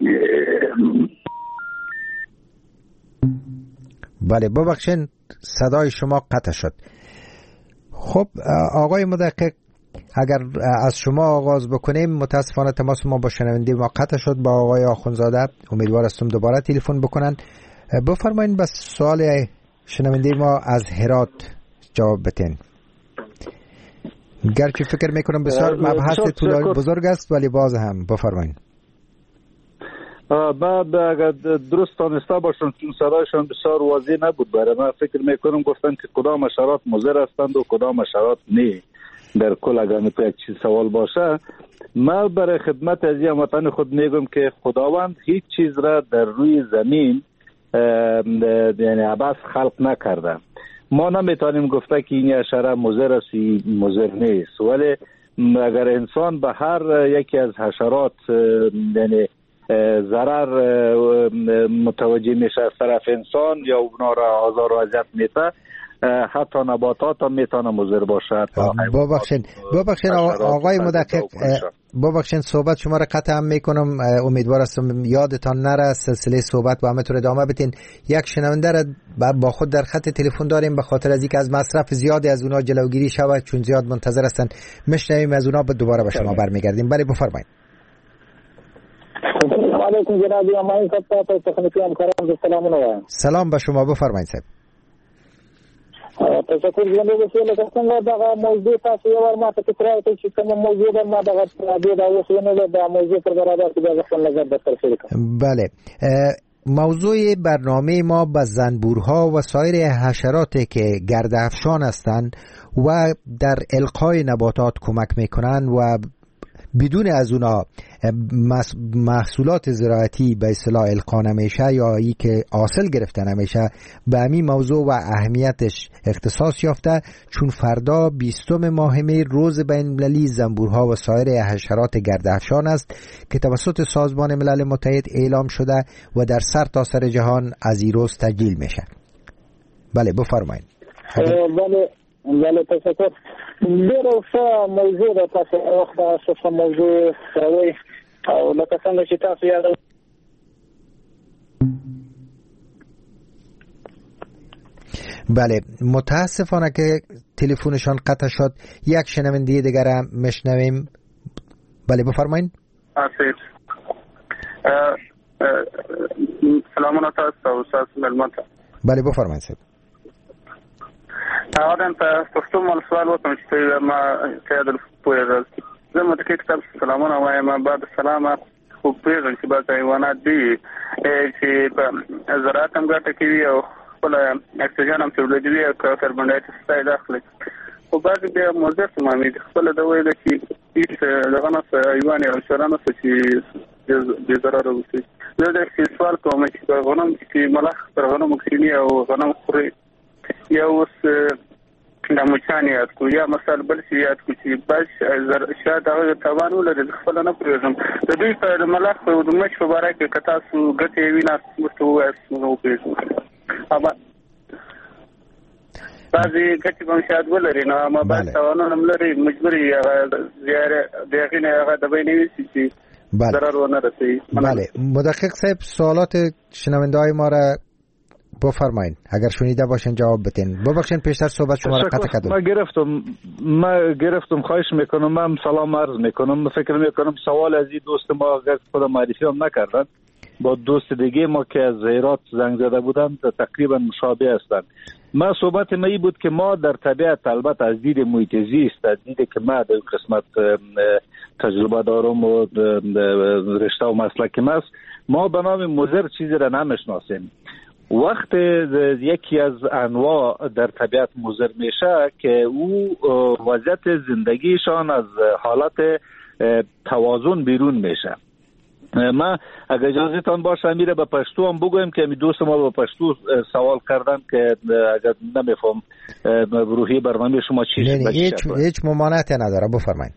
بله ببخشید صدای شما قطع شد. خب آقای مدقق اگر از شما آغاز بکنیم، متاسفانه تماس ما با شنونده ما قطع شد با آقای آخوندزاده. امیدوار هستم دوباره تلفن بکنن. بفرمایید بس سوال شنونده ما از هرات جواب بدین. گرچه فکر میکنم بسیار مبحث طولانی بزرگ است ولی باز هم بفرمایید. بعد اگر درست دانسته باشم چون صدایشان بسیار واضح نبود برای من، فکر میکنم گفتن که کدام حشرات مضر هستند و کدام حشرات نه. در کل اگر میتونه یک چیز سوال باشه، من برای خدمت از هموطن خود میگم که خداوند هیچ چیز را در روی زمین یعنی عباس خلق نکرده. ما نمیتونیم گفته که این حشره مضر است مضر نیست، ولی اگر انسان به هر یکی از حشرات یعنی ضرر متوجه میشه از طرف انسان یا اونا را آزار و اذیت میده، حتی نباتات هم میتونه مضر باشه. ببخشید ببخشید آقای مدقق، ببخشید صحبت شما را قطع هم میکنم. امیدوار هستم یادتان نره سلسله صحبت با همتون ادامه بدین. یک شنونده را با خود در خط تلفن داریم، به خاطر از اینکه از مصرف زیادی از اونها جلوگیری شود چون زیاد منتظر هستن میشنویم از اونها، به دوباره به شما برمیگردیم. بله بفرمایید. سلام علیکم جناب امین صاحب، تکنیکی همکاران سلام علیکم. سلام به شما، بفرمایید صاحب. تشکر جناب وسیله څنګه دا موضوع تاسو یو ور ماته تکرار کړئ چې کوم موضوع د ما دغه د اوسنۍ د موضوع پر برابر کې د خپل نظر در شریک. بله موضوع برنامه ما به زنبورها و سایر حشراتی که گرده‌افشان هستند و در القای نباتات کمک میکنند و بدون از اونا محصولات زراعتی به اصطلاح القا نمیشه یا ای که حاصل گرفته نمیشه، به همین موضوع و اهمیتش اختصاص یافته چون فردا بیستم ماه می روز بین المللی زنبورها و سایر حشرات گرده‌افشان است که توسط سازمان ملل متحد اعلام شده و در سر تا سر جهان از این روز تسجیل میشه. بله بفرمایید. بله بله تشکر. ډېر ښه موضوع ده، تاسو وخت ښه موضوع راوړئ او لکه څنګه چې تاسو یاد بله متاسفانه که تلفنشان قطع شد. یک شنونده دیگر هم میشنویم. بله بفرمایید. آسیب سلام علیکم استاد ملمت. بله بفرمایید صاحب. اولا پښتو مل سوال وکم چې ما ته د پوهه زما د کتاب سلامونه وایم. بعد سلام خو پیژن چې بعض حیوانات دي چې په زراعت هم ګټه کوي او خپل اکسیجن هم تولیدوي او کاربن ډای اکساید اخلي، خو بعض بیا مضر تمامي خپل د ویل چې هیڅ دغه نه حیوان او شرانه چې د ضرر وسی. زه د سوال کوم چې غنم چې ملخ پر غنم کښینی او غنم خوري یا اوس د مچان یاد کو یا مثلا بل څه یاد کو چې بس شاید هغه توان ولري خپل نه پرېږم. د دوی په ملخ او د مچ په اړه کې کتا سو ګټې وینا څه وایي نو پېژنو اما بعضی ګټې کوم شاید ولري نو ما بس توان هم لري مجبوري زیاره دغه نه هغه د بینوي چې ضرر ونه رسي. بله مدقق صاحب سوالات شنونده‌های ما را بفرمایید، اگر شنیده باشین جواب بدین. ببخشید پیشتر صحبت شما را قطع کردم. ما گرفتم ما گرفتم خواهش میکنم. من سلام عرض میکنم. فکر میکنم سوال از این دوست ما اگر خود معرفی هم نکردن با دوست دیگه ما که از هرات زنگ زده بودن تقریبا مشابه هستند. ما صحبت ما ای بود که ما در طبیعت البته از دید محیط زیست، از دید که ما در قسمت تجربه دارم و رشته و مسلک ماست، ما به نام مضر چیزی را نمیشناسیم. وقت یکی از انواع در طبیعت مضر میشه که او وضعیت زندگیشان از حالت توازن بیرون میشه. ما اگر اجازه تان باشه میره به پشتو هم بگویم که می دوست ما به پشتو سوال کردن که اگر نمیفهم روحی برنامه شما چی نه هیچ هیچ ممانعتی نداره، بفرمایید.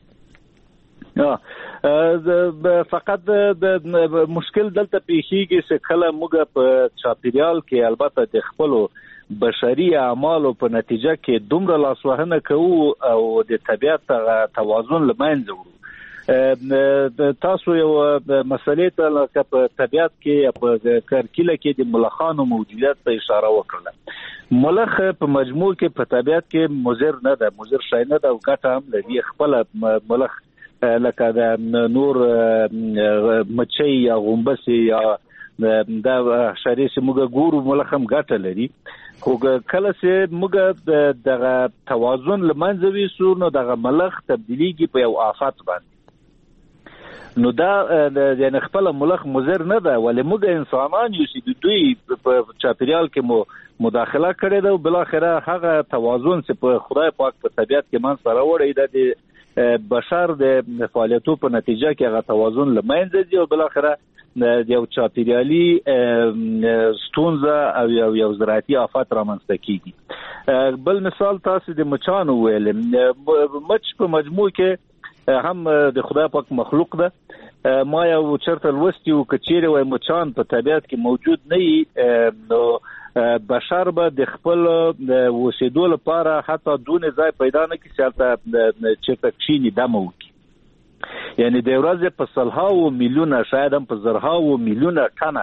فقط مشکل دلته پیښیږي چې کله موږ په چاپیریال کې البته د خپلو بشري اعمالو په نتیجه کې دومره لاسوهنه کوو او د طبیعت توازن له منځه وړو. تاسو یو مسلې ته لکه په طبیعت کې په کرکیله کې د ملخانو موجودیت ته اشاره وکړه. ملخ په مجموع کې په طبیعت کې مضر نه ده، مضر شی نه ده او ګټه هم لري. خپل ملخ لکه د نور مچۍ یا غومبسې یا د حشرې چې موږ ګورو ملخ هم ګټه لري، خو کله چې موږ دغه توازن له منځه ویسو نو دغه ملخ تبدیلیږي په یو آفت باندې. نو دا یعنی خپل ملخ مضر نه ده، ولې موږ انسانان یو چې د دوی په چاپیریال کې مو مداخله کړې ده او بالاخره هغه توازن چې په خدای پاک په طبیعت کې منځ ته راوړی ده د بشر د فعالیتو په نتیجه کې هغه توازن له منځه ځي او بالاخره یو چاپیریالي ستونزه او یو یو زراعتي آفت رامنځته کیږي. بل مثال تاسو د مچانو ویل، مچ په مجموع کې هم د خدای پاک مخلوق ده. ما یو چرته لوستی و که چیرې وای مچان په طبیعت کې موجود نه وي نو بشر به د خپل اوسېدو لپاره حتی دونه ځای پیدا نه کړي چې هلته چېرته کښېني دمه وکړي. یعنی د ورځې په سلهاوو میلیونه شاید هم په زرهاوو میلیونه ټنه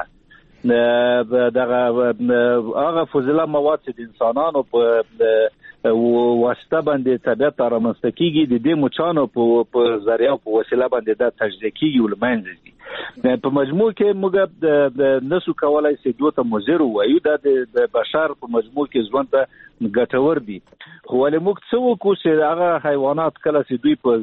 دغه هغه فضله مواد چې د انسانانو په واسطه باندې طبیعت رامنځته کیږي د دې مچانو په ذریعه او په وسیله باندې دا تجزیه کیږي او له منځه ځي. په مجموع کې موږ نسو کولای چې دوی ته مضر وایو، دا د بشر په مجموع کې ژوند ته ګټور دي. خو ولې موږ څه وکړو چې هغه حیوانات کله چې دوی په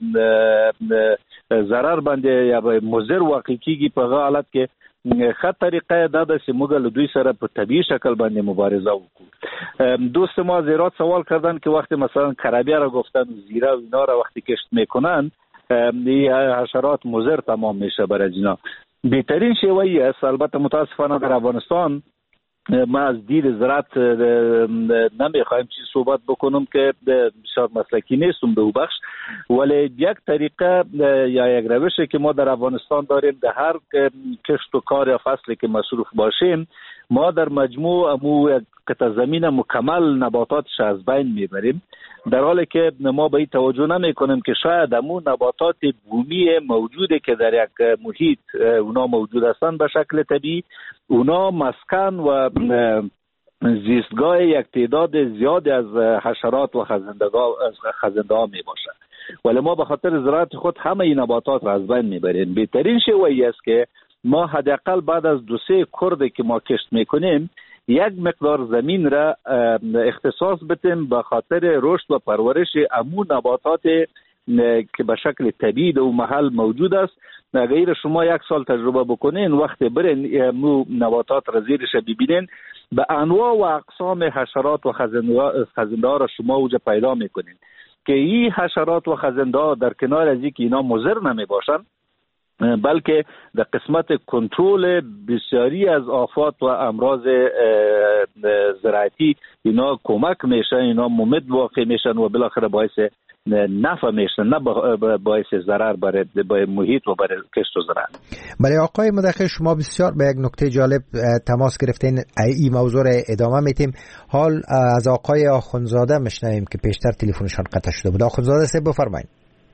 ضرر باندې یا مضر واقع کیږي په هغه حالت کې ښه طریقه دا ده چې موږ له دوی سره په طبیعي شکل باندې مبارزه وکړو. دوست ما زیرات سوال کردن که وقتی مثلا کرابیه را گفتن زیره و اینا را وقتی کشت میکنن حشرات مضر تمام میشه برای اینا. بهترین شیوهی است، البته متاسفانه در افغانستان ما از دید زراعت نمیخوایم چیز صحبت بکنم که بسیار مسلکی نیستم به او بخش، ولی یک طریقه یا یک روشی که ما در افغانستان داریم در هر کشت و کار یا فصلی که مصروف باشیم ما در مجموع امو قطع زمین مکمل نباتاتش از بین میبریم، در حالی که ما به این توجه نمی کنیم که شاید امو نباتات بومی موجوده که در یک محیط اونا موجود هستند به شکل طبیعی، اونا مسکن و زیستگاه یک تعداد زیادی از حشرات و خزنده ها می باشد. ولی ما به خاطر زراعت خود همه این نباتات را از بین میبریم. بهترین شیوهی است که ما حداقل بعد از دو سه کرده که ما کشت میکنیم یک مقدار زمین را اختصاص بدیم به خاطر رشد و پرورش امو نباتات که به شکل طبیعی در محل موجود است. اگر شما یک سال تجربه بکنین وقتی برین امو نباتات را زیرش ببینین به انواع و اقسام حشرات و خزنده ها را شما اوجا پیدا میکنین که این حشرات و خزنده ها در کنار از اینکه اینا مضر نمی باشن بلکه در قسمت کنترل بسیاری از آفات و امراض زراعتی اینا کمک میشن، اینا ممد واقع میشن و بالاخره باعث نفع میشن، نه باعث ضرر برای محیط و برای کشت و زراعت. بله آقای مدخل، شما بسیار به یک نکته جالب تماس گرفتین، این موضوع را ادامه میتیم. حال از آقای آخونزاده مشنویم که پیشتر تلفنشان قطع شده بود. آخونزاده صاحب بفرمایید.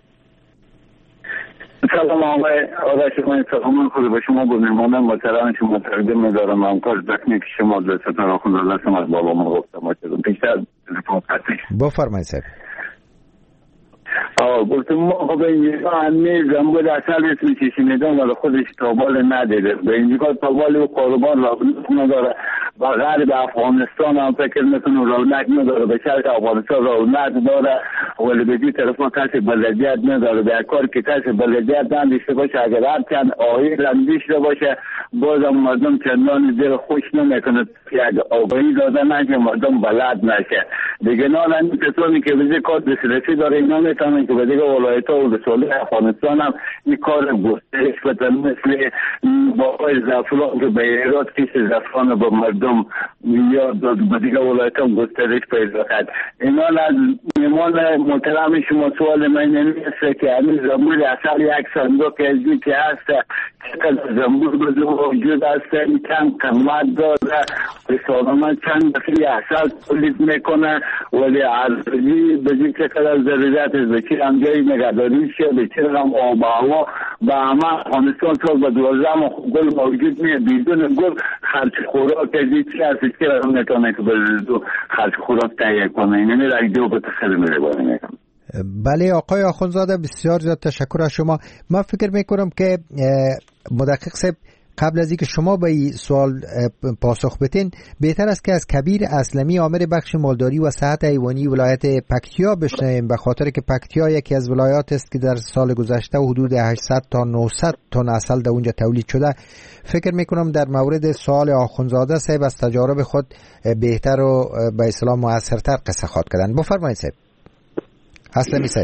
سلام آقای آقای شما، سلام خود به شما بود. میمانم با سلام شما تقدیم می‌دارم. همکار دکنی که شما در ستاره آخونزاده هستم از بابا من گفتم ما چیزم پیشتر تلفن قطعی. بفرمایید صاحب. گفتم ما خب اینجا همه زنبور اصل اسمی که شنیدم ولی خودش تابال ندیده. به اینجا تابال و قربان رونق نداره. و غرب افغانستان هم فکر میکنم رونق نداره. به شرق افغانستان رونق داره ولی به جای طرف کسی بلدیت نداره. به کار که کسی بلدیت نداشته باشه اگر هر چند آهی اندیشته باشه بازم مردم چندان دل خوش نمیکنه که آگاهی داده نشه مردم بلد نشه. دیگه نه این کسانی که ویزه کار دسترسی داره اینا میتونن که به دیگه ولایت ها و رساله افغانستان هم این کار گسترش بدن مثل باقای زعفران که به ایراد کش زعفران با مردم یا به دیگه ولایت هم گسترش پیدا کرد. اینا از میمان محترم شما سوال من نمیسته که همین زنبور اصل یک صندوق ازی که هست چقدر زنبور بزرگ وجود هست کم قیمت داره رسالمان چند دفعی اصل تولید میکنه ولی عرضی بزرگ چقدر ضرورت است به چه هم جایی نگهداری شه به چه هم آب و هوا و همه افغانستان سال به دوازده گل موجود میه بدون گل خرچ خوراک ازی چی هست که هم نتونه که بزرگ خرچ خوراک تهیه کنه اینه را دو به تخیل میره باره میکنم. بله آقای آخونزاده بسیار زیاد تشکر از شما. من فکر میکنم که مدقق صاحب قبل از اینکه شما به این سوال پاسخ بدین بهتر است که از کبیر اسلمی آمر بخش مالداری و صحت حیوانی ولایت پکتیا بشنویم به خاطر که پکتیا یکی از ولایات است که در سال گذشته حدود هشتصد تا نهصد تن عسل در اونجا تولید شده. فکر میکنم در مورد سوال آخونزاده صاحب از تجارب خود بهتر و به اصطلاح موثرتر قصه خواد کردن. بفرمایید صاحب. اسلمی صاحب.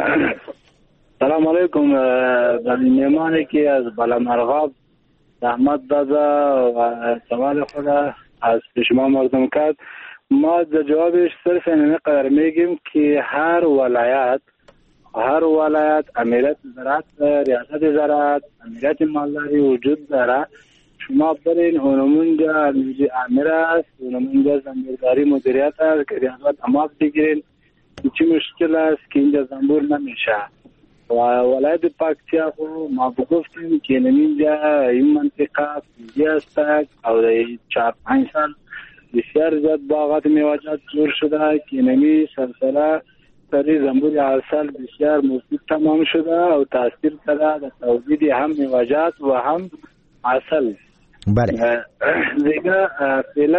سلام علیکم. بلی میمانی که از بلمرغاب زحمت داده و سوال خود از شما مردم کرد ما در جوابش صرف اینه قدر میگیم که هر ولایت هر ولایت امیرت زراعت ریاست زراعت امیرت مالداری وجود داره. شما برین اونمونجا امیر است اونمونجا زنبورداری مدیریت است که ریاست اماب بگیرین چی مشکل است که اینجا زنبور نمیشه و ولایت پکتیا خو ما بگفتیم که اینجا این منطقه پیزی است او در چهار پنج سال بسیار زیاد باغات میوجد جور شده که اینمی سلسله سری زنبور عسل بسیار مفید تمام شده و تاثیر کرده در تولید هم میوجد و هم عسل. بله دیگه فعلا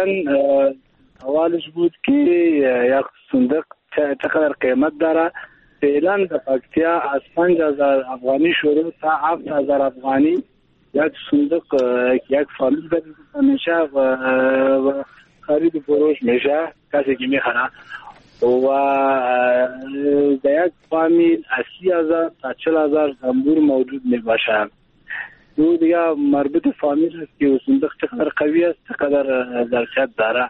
سوالش بود که یک صندوق چقدر قیمت داره. فعلا در پکتیا از پنج هزار افغانی شروع تا هفت هزار افغانی یک صندوق یک فامیل خرید میشه و, و خرید فروش میشه کسی که میخره و در یک فامیل اسی هزار تا چل هزار زنبور موجود میباشه. دو دیگه مربوط فامیل است که صندوق چقدر قوی است چقدر ظرفیت داره.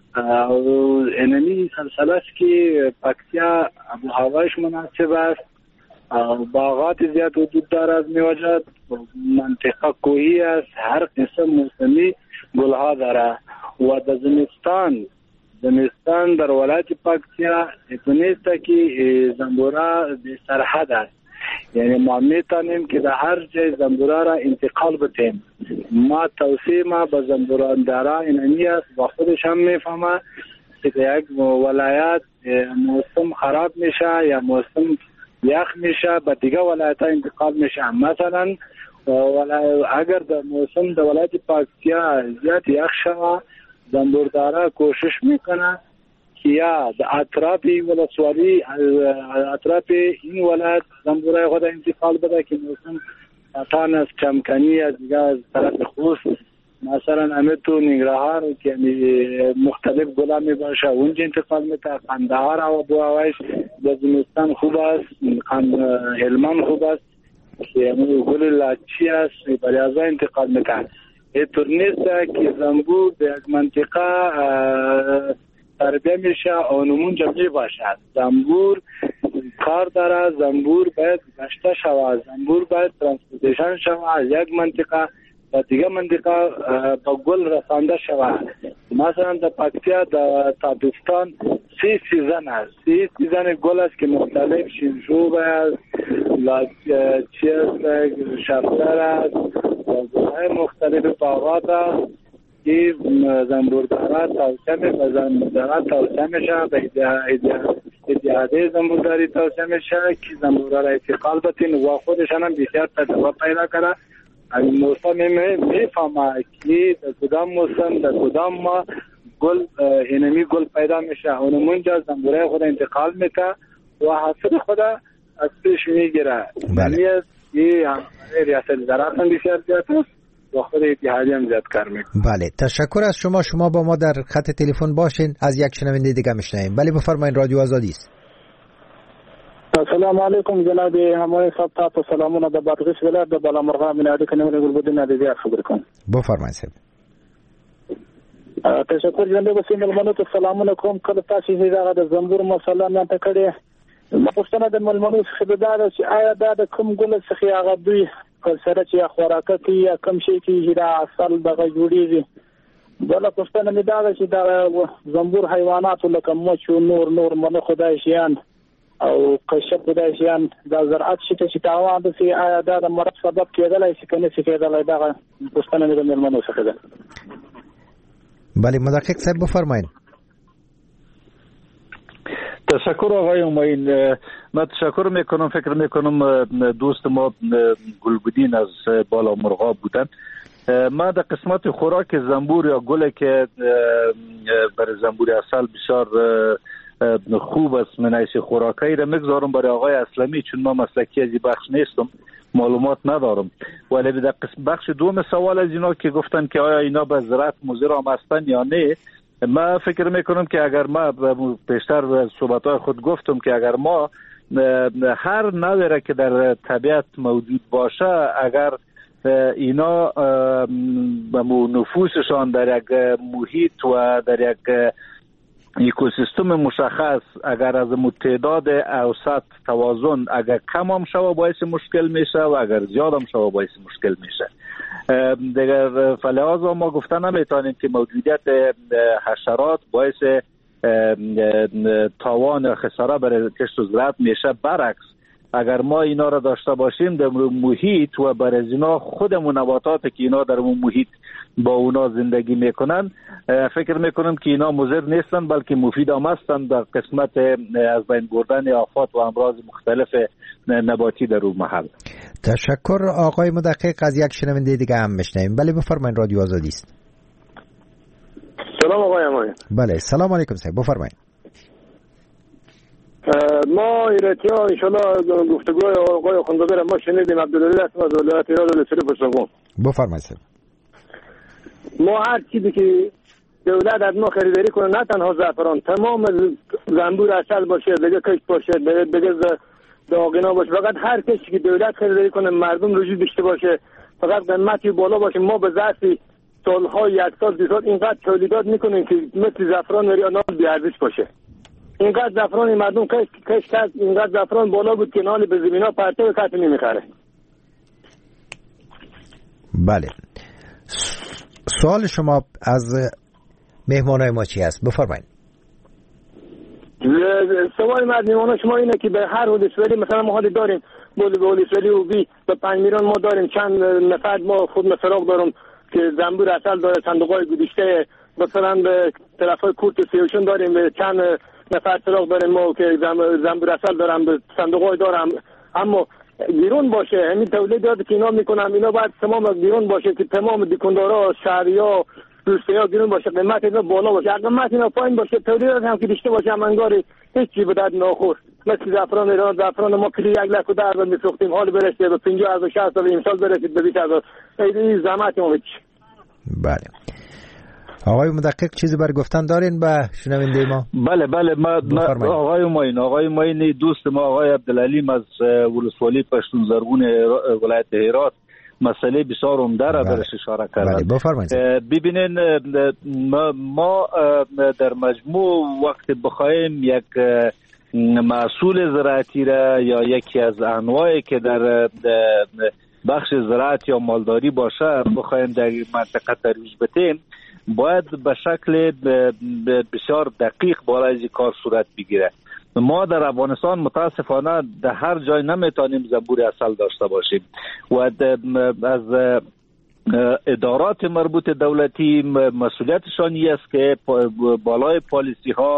اینمی سلسله است که پکتیا ابو هوایش مناسب است باغات زیاد وجود دارد میوجد منطقه کوهی است هر قسم موسمی گلها داره و در زمستان زمستان در ولایت پکتیا اتونیست که زنبورا به سرحد است یعنی ما میتونیم که در هر جای زنبورا را انتقال بتیم. ما توصیه ما به زنبوران دارا اینمی است و خودش هم میفهمه که در یک ولایت موسم خراب میشه یا موسم یخ میشه به دیگه ولایت ها انتقال میشه. مثلا اگر در موسم در ولایت پکتیا زیاد یخ شوه زنبوردارا کوشش میکنه که یا در اطراف ولسوالی اطراف این ولایت زنبورای خود انتقال بده که موسم تان از چمکنی از دیگه از طرف خوست مثلا همه تو نگرهار که مختلف گلا می باشه اونجا انتقال میده. قندهار و بو هوایش در زمستان خوب است هلمان خوب است که گل لاچی است برای از انتقال میده. اینطور نیست که زنبور به یک منطقه تربیه میشه آنمون جمعی باشد. زنبور کار داره زنبور باید گشته شود زنبور باید ترانسپورتیشن شود یک منطقه و دیگه منطقه با گل رسانده شود. مثلا در پکتیا در تابستان سی سیزن است سی سیزن گل است که مختلف شینشوب است لاچی است شفتر است و گلهای مختلف باغات است که زنبوردارا توسعه و زنبوردارا توسعه میشه به اتحادیه زنبورداری توسعه میشه که زنبورها را انتقال بتین و خودشان هم بسیار تجربه پیدا کرده. این موسم میفهمه که در کدام موسم در کدام ماه گل اینمی گل پیدا میشه، اونمونجا زنبوره خود انتقال میکنه و حاصل خود از پیش میگیره. بله. این ریاست زراعت هم بسیار زیاد است و خود اتحادیه هم زیاد کار میکنه. بله، تشکر از شما. شما با ما در خط تلفن باشین، از یک شنونده دیگه میشنویم. بله بفرمایید، رادیو آزادی است. السلام علیکم جناب همای صاحب، تاسو سلامونه د بادغیس ولایت د بالامرغه منادي کنه ګلبدین د زیات خبر کوم. بفرمایئ صاحب. تشکر جناب وسیم ملمنو ته سلامونه کوم. کله تاسو زیاده د زنبور مسله نه تکړه مخصوصا د ملمنو څخه د داده چې آیا دا د کوم ګل څخه هغه دوی سره چې خوراکه کې یا کم شي کې دا اصل دغه جوړیږي. بل پښتنه مې دا چې دا زنبور حیوانات لکه مچ او نور نور منه خدای شیان او کشف خدای شیان دا زراعت شته چې تاوان د سی آیا دا د مرض سبب کېدلای شي کنه چې کېدلای دا پښتنه مې د ملمنو څخه ده. بله مدقق صاحب بفرمایید. تشکر آقای امین. من تشکر میکنم. فکر میکنم دوست ما گلبدین از بالامرغا بودن. ما در قسمت خوراک زنبور یا گل که برای زنبور اصل بسیار خوب است من حیث خوراکی را میگذارم برای آقای اسلمی، چون ما مسلکی از این بخش نیستم، معلومات ندارم. ولی در قسم بخش دوم سوال از اینا که گفتن که آیا اینا به زراعت مضر هم هستن یا نه، ما فکر میکنم که اگر ما پیشتر صحبت‌های خود گفتم که اگر ما هر نوعی که در طبیعت موجود باشه اگر اینا نفوسشان در یک محیط و در یک اکوسیستم مشخص اگر از تعداد اوسط توازن اگر کم هم شوه باعث مشکل میشه و اگر زیاد هم شوه باعث مشکل میشه. دیگر فلحاظا ما گفتن نمیتونیم که موجودیت حشرات باعث تاوان یا خساره برای کشت و زراعت میشه. برعکس اگر ما اینا را داشته باشیم در محیط و برای اینا خودمون نباتاتی که اینا در اون محیط با اونا زندگی میکنن فکر میکنم که اینا مضر نیستن بلکه مفید هم هستن در قسمت از بین بردن آفات و امراض مختلف نباتی در اون محل. تشکر آقای مدقق. از یک شنونده دیگه هم میشنویم. بله بفرمایید، رادیو آزادی است. سلام آقای امانی. بله سلام علیکم صاحب بفرمایید. ما ایرتی ها انشالله گفتگوی آقای خندادر ما شنیدیم. عبدالله اسم از ولایت ایراد و لسری پشتگون. بفرمایید صاحب. ما هر چیزی که دولت از ما خریداری کنه، نه تنها زعفران، تمام زنبور اصل باشه، دیگه کشت باشه، دیگه داغینا باشه، فقط هر کسی که دولت خریداری کنه مردم رجوع داشته باشه، فقط قیمتی بالا باشه. ما به ظرف سالها یک سال دو سال اینقدر تولیدات میکنیم که مثل زعفران یا نان بی ارزش باشه. اینقدر زعفران مردم کش کش کرد، اینقدر زعفران بالا بود که نان به زمینا پرته و کسی نمیخره. بله سوال شما از مهمانای ما چی است؟ بفرمایید. سوال من از مهمانای شما اینه که به هر ولسوالی مثلا ما حالی داریم بولی به ولسوالی و بی به پنج میلیون ما داریم چند نفر ما خود مسراغ دارم که زنبور اصل داره، صندوقای گذشته مثلا به طرفای کورت سیوشون داریم چند نفر سراغ داریم ما که زنبور اصل دارم به صندوقای دارم، اما بیرون باشه همین تولیدات که اینا میکنم اینا باید تمام بیرون باشه که تمام دکاندارا شهریا روستایا بیرون باشه، قیمت اینا بالا باشه. اگه قیمت اینا پایین باشه تولیدات هم که داشته باشه انگاری هیچ چیز به درد نخور. مثل زعفران ایران، زعفران ما کلی یک لک و ده هزار می‌فروختیم، حال برسه به پنجاه هزار شصت هزار امسال برسید به بیست هزار. این زحمت ما هیچ. بله آقای مدقق چیزی برای گفتن دارین به شنونده ما؟ بله بله ما, ما آقای ماین آقای ماین دوست ما آقای عبدالعلیم از ولسوالی پشتون زرغون ولایت هرات مسئله بسیار عمده را برش اشاره کردن. بله بفرمایید. ببینین ما, ما در مجموع وقت بخوایم یک محصول زراعتی را یا یکی از انواعی که در بخش زراعت یا مالداری باشه بخوایم در منطقه ترویج بدیم باید به شکل بسیار دقیق بالای از کار صورت بگیره. ما در افغانستان متاسفانه در هر جای نمیتونیم زنبور اصل داشته باشیم و از ادارات مربوط دولتی مسئولیتشان است که بالای پالیسی ها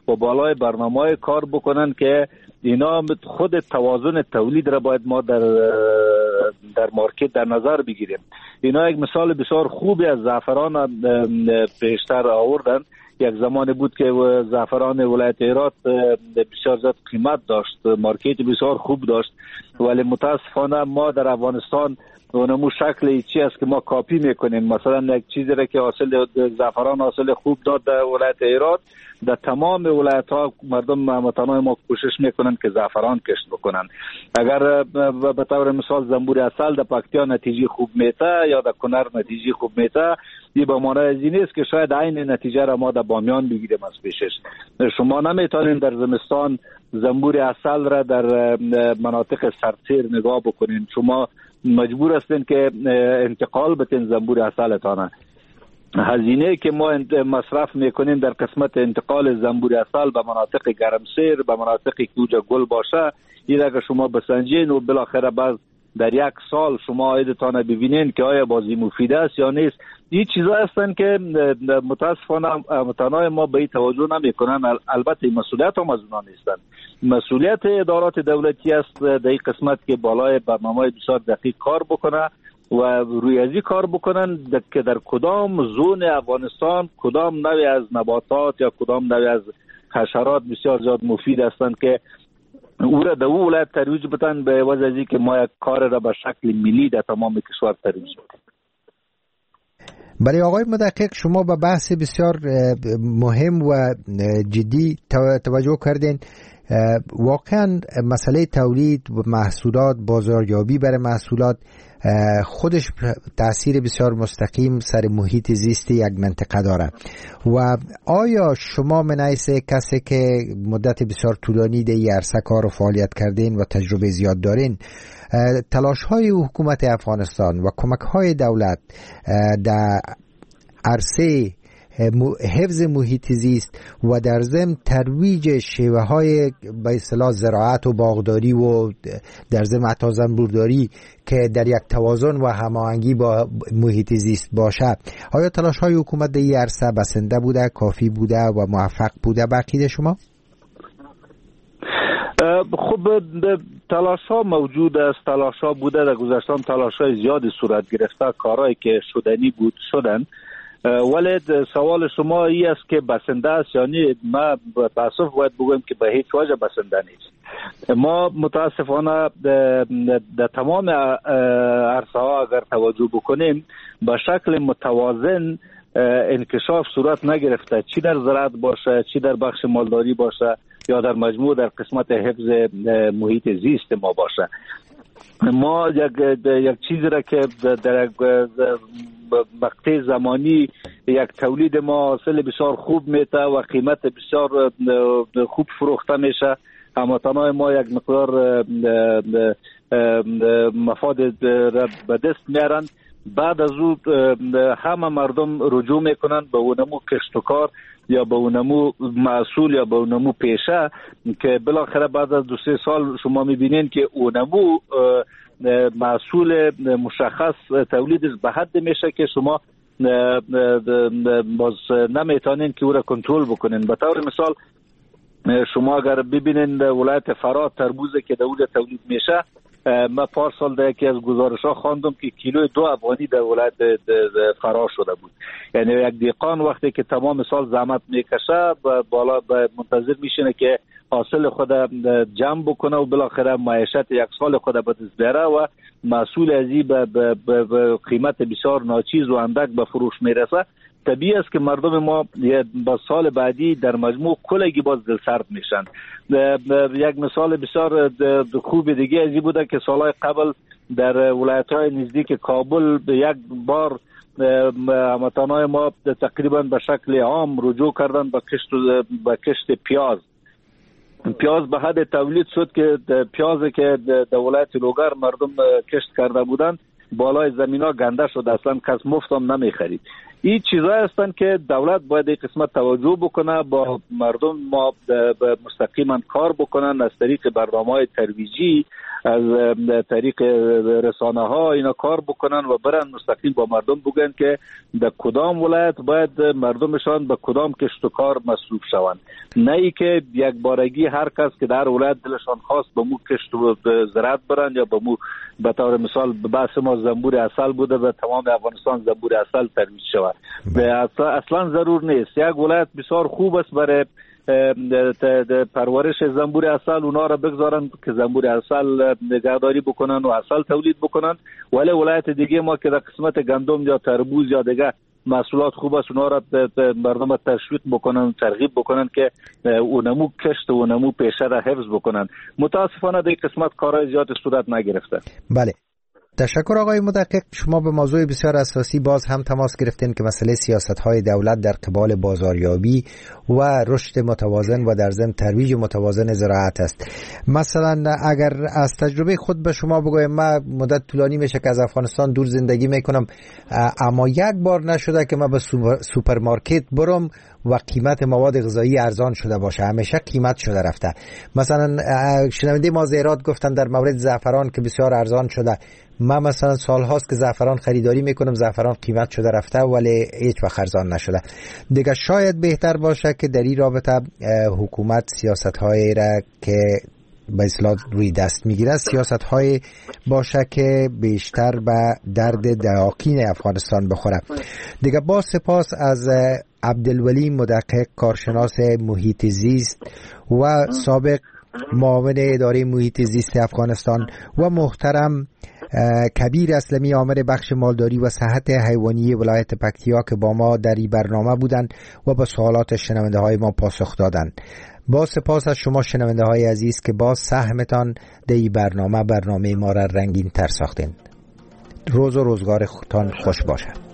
و بالای برنامه کار بکنن که اینا خود توازن تولید را باید ما در در مارکت در نظر بگیریم. اینا یک مثال بسیار خوبی از زعفران پیشتر آوردن. یک زمانی بود که زعفران ولایت هرات بسیار زیاد قیمت داشت، مارکت بسیار خوب داشت، ولی متاسفانه ما در افغانستان اونمو شکل چی است که ما کاپی میکنیم. مثلا یک چیزی را که حاصل زعفران حاصل خوب داد در ولایت هرات، در تمام ولایت ها مردم هموطنان ما کوشش میکنن که زعفران کشت بکنن. اگر به طور مثال زنبور عسل در پکتیا نتیجه خوب میته یا در کنر نتیجه خوب میته، این به معنی از این است که شاید عین نتیجه را ما در بامیان بگیریم از پیشش. شما نمیتونین در زمستان زنبور عسل را در مناطق سردسیر نگاه بکنین، شما مجبور هستین که انتقال بتین زنبور عسلتانه. هزینه که ما مصرف میکنیم در قسمت انتقال زنبور عسل به مناطق گرمسیر، به مناطقی که اوجا گل باشه، این اگر شما بسنجین و بالاخره بعد در یک سال شما آیدتان ببینین که آیا بازی مفید است یا نیست. این چیزا هستن که متاسفانه متنای ما به این توجه نمیکنن. البته مسئولیت هم از اونا نیستن. مسئولیت ادارات دولتی است در این قسمت که بالای برنامه بسیار دقیق کار بکنه و روی ازی کار بکنن که در کدام زون افغانستان کدام نوع از نباتات یا کدام نوع از حشرات بسیار زیاد مفید هستند که او را در او ولایت ترویج بدن، به عوض از اینکه ما یک کار را به شکل ملی در تمام کشور ترویج بدیم. بله آقای مدقق، شما به بحث بسیار مهم و جدی توجه کردین. واقعا مسئله تولید و محصولات، بازاریابی برای محصولات خودش تأثیر بسیار مستقیم سر محیط زیست یک منطقه داره. و آیا شما من حیث کسی که مدت بسیار طولانی در این عرصه کار و فعالیت کردین و تجربه زیاد دارین، تلاش های حکومت افغانستان و کمک های دولت در عرصه حفظ محیط زیست و در ضمن ترویج شیوه های به اصطلاح زراعت و باغداری و در ضمن حتی زنبورداری که در یک توازن و هماهنگی با محیط زیست باشد، آیا تلاش های حکومت در این عرصه بسنده بوده، کافی بوده و موفق بوده به عقیده شما؟ خب تلاش ها موجود است، تلاش ها بوده، در گذشته تلاش های زیادی صورت گرفته، کارهایی که شدنی بود شدن. ولی سوال شما ای است که بسنده است، یعنی ما تاسف باید بگویم که به هیچ وجه بسنده نیست. ما متاسفانه در تمام عرصه ها اگر توجه بکنیم به شکل متوازن انکشاف صورت نگرفته، چی در زراعت باشه، چی در بخش مالداری باشه یا در مجموع در قسمت حفظ محیط زیست ما باشه. ما یک یک چیزی را که در یک مقطع زمانی یک تولید ما حاصل بسیار خوب میته و قیمت بسیار خوب فروخته میشه، هموطنان ما یک مقدار مفاد را به دست میارن، بعد از او همه مردم رجوع میکنن به اونمو کشتکار یا به اونمو محصول یا به اونمو پیشه که بالاخره بعد از دو سه سال شما میبینین که اونمو محصول مشخص تولیدش به حد میشه که شما باز نمیتونین که او را کنترل بکنین. به طور مثال شما اگر ببینین ولایت فرات تربوزه که در اونجا تولید میشه، من پارسال در یکی از گزارش ها خواندم که کیلوی دو افغانی در ولایت فرا شده بود. یعنی یک دیقان وقتی که تمام سال زحمت میکشه بالا منتظر میشینه که حاصل خود جمع بکنه و بالاخره معیشت یک سال خود به دست بیاره و محصول ازی به قیمت بسیار ناچیز و اندک به فروش میرسه. طبیعی است که مردم ما با سال بعدی در مجموع کلگی باز دلسرد میشن. یک مثال بسیار خوب دیگه ازی بوده که سالهای قبل در ولایت‌های نزدیک کابل یک بار هموطنان ما تقریبا به شکل عام رجوع کردن به کشت به کشت پیاز. پیاز به حد تولید شد که پیازی که در ولایت لوگر مردم کشت کرده بودن بالای زمینا گنده شد، اصلا کس مفت هم نمیخرید. این چیزایی هستند که دولت باید این قسمت توجه بکنه، با مردم ما مستقیما کار بکنن از طریق برنامه‌های ترویجی، از طریق رسانه ها اینا کار بکنن و برن مستقیم با مردم بگن که در کدام ولایت باید مردمشان به کدام کشت و کار مصروف شوند، نه ای که یک بارگی هر کس که در ولایت دلشان خواست به مو کشت و زراعت برن یا به مو به طور مثال بحث ما زنبور عسل بوده به تمام افغانستان زنبور عسل ترویج شود. اصلا ضرور نیست. یک ولایت بسیار خوب است برای پرورش زنبور عسل، اونا را بگذارن که زنبور عسل نگهداری بکنن و عسل تولید بکنن، ولی ولایت دیگه ما که در قسمت گندم یا تربوز یا دیگه محصولات خوب است اونا را مردم تشویق بکنن، ترغیب بکنن که اونمو کشت و اونمو پیشه را حفظ بکنن. متاسفانه در قسمت کارهای زیاد صورت نگرفته. بله، تشکر آقای مدقق. شما به موضوع بسیار اساسی باز هم تماس گرفتین که مسئله سیاست‌های دولت در قبال بازاریابی و رشد متوازن و در ضمن ترویج متوازن زراعت است. مثلا اگر از تجربه خود به شما بگویم، من مدت طولانی میشه که از افغانستان دور زندگی میکنم، اما یک بار نشده که من به سوپرمارکت برم و قیمت مواد غذایی ارزان شده باشه، همیشه قیمت شده رفته. مثلا شنونده ما زیرات گفتن در مورد زعفران که بسیار ارزان شده. من مثلا سال هاست که زعفران خریداری میکنم، زعفران قیمت شده رفته ولی هیچ وقت ارزان نشده. دیگه شاید بهتر باشه که در این رابطه حکومت سیاست هایی را که به اصطلاح روی دست میگیره سیاست های باشه که بیشتر به درد دواقین افغانستان بخوره. دیگه با سپاس از عبدالولی مدقق، کارشناس محیط زیست و سابق معاون اداره محیط زیست افغانستان، و محترم کبیر اسلمی عامر بخش مالداری و صحت حیوانی ولایت پکتیا که با ما در این برنامه بودند و با سوالات شنونده های ما پاسخ دادند. با سپاس از شما شنونده های عزیز که با سهمتان در این برنامه برنامه ما را رنگین تر ساختین. روز و روزگار خودتان خوش باشد.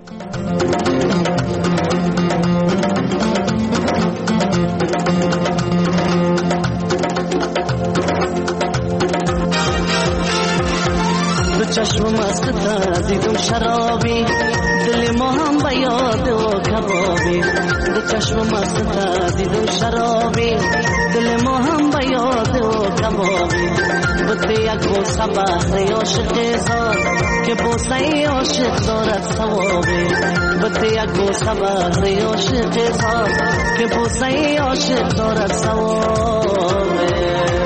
چشم مست تا دیدم شرابی، دل ما هم به یاد و کبابی. دو چشم مست تا دیدم شرابی، دل ما هم به یاد و کبابی. بوده یک بوسه بحر عاشق زاد که بوسه عاشق دارد ثوابی. بوده یک بوسه بحر عاشق زاد که بوسه عاشق دارد ثوابی.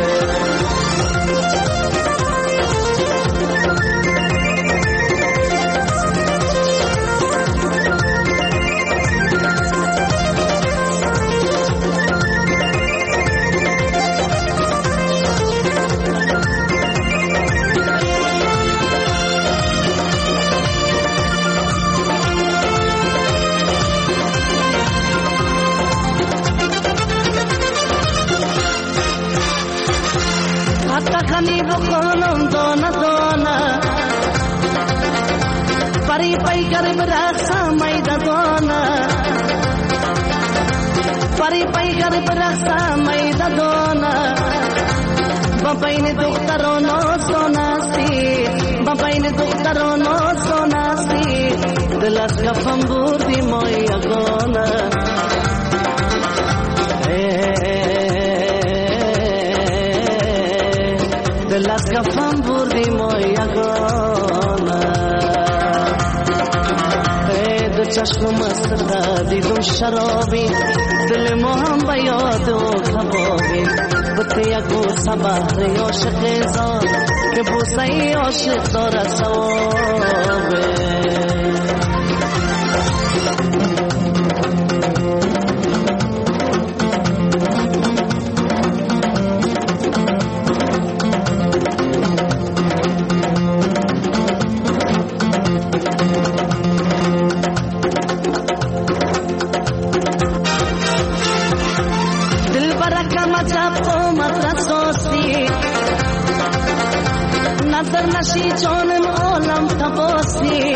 بخونم دانه دانه پری پی گرم رقصم میده دانه پری پی گرم رقصم میده دانه با بین دختران آسانستی با بین دختران آسانستی دل از کفم بردی ما یگانه دل از کفم بردی ما یگانه دو چشم مست دیدم شرابی دل ما هم به یاد و کبابی بوده یک بوسه بحر عاشق زاد که بوسه عاشق دارد ثوابی. نظر نشی جانم عالم تباسی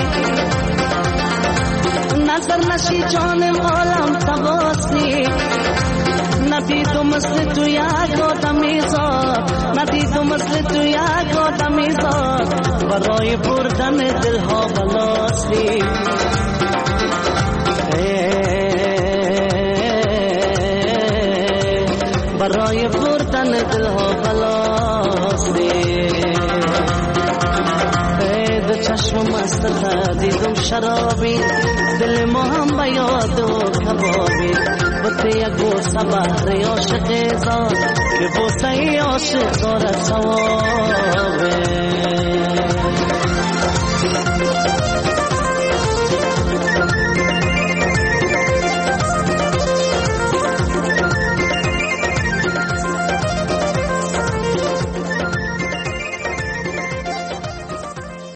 نظر نشی جانم عالم تباسی ندیدم مثل تو یک آدمی زاد ندیدم مثل تو یک آدمی زاد برای بردن دلها بلاستی برای بردن دلها بلاستی چشم مست تا دیدم شرابی دل ما هم به یاد و کبابی بطه یک بوسه بحر عاشق زاد که بوسه عاشق دارد ثوابه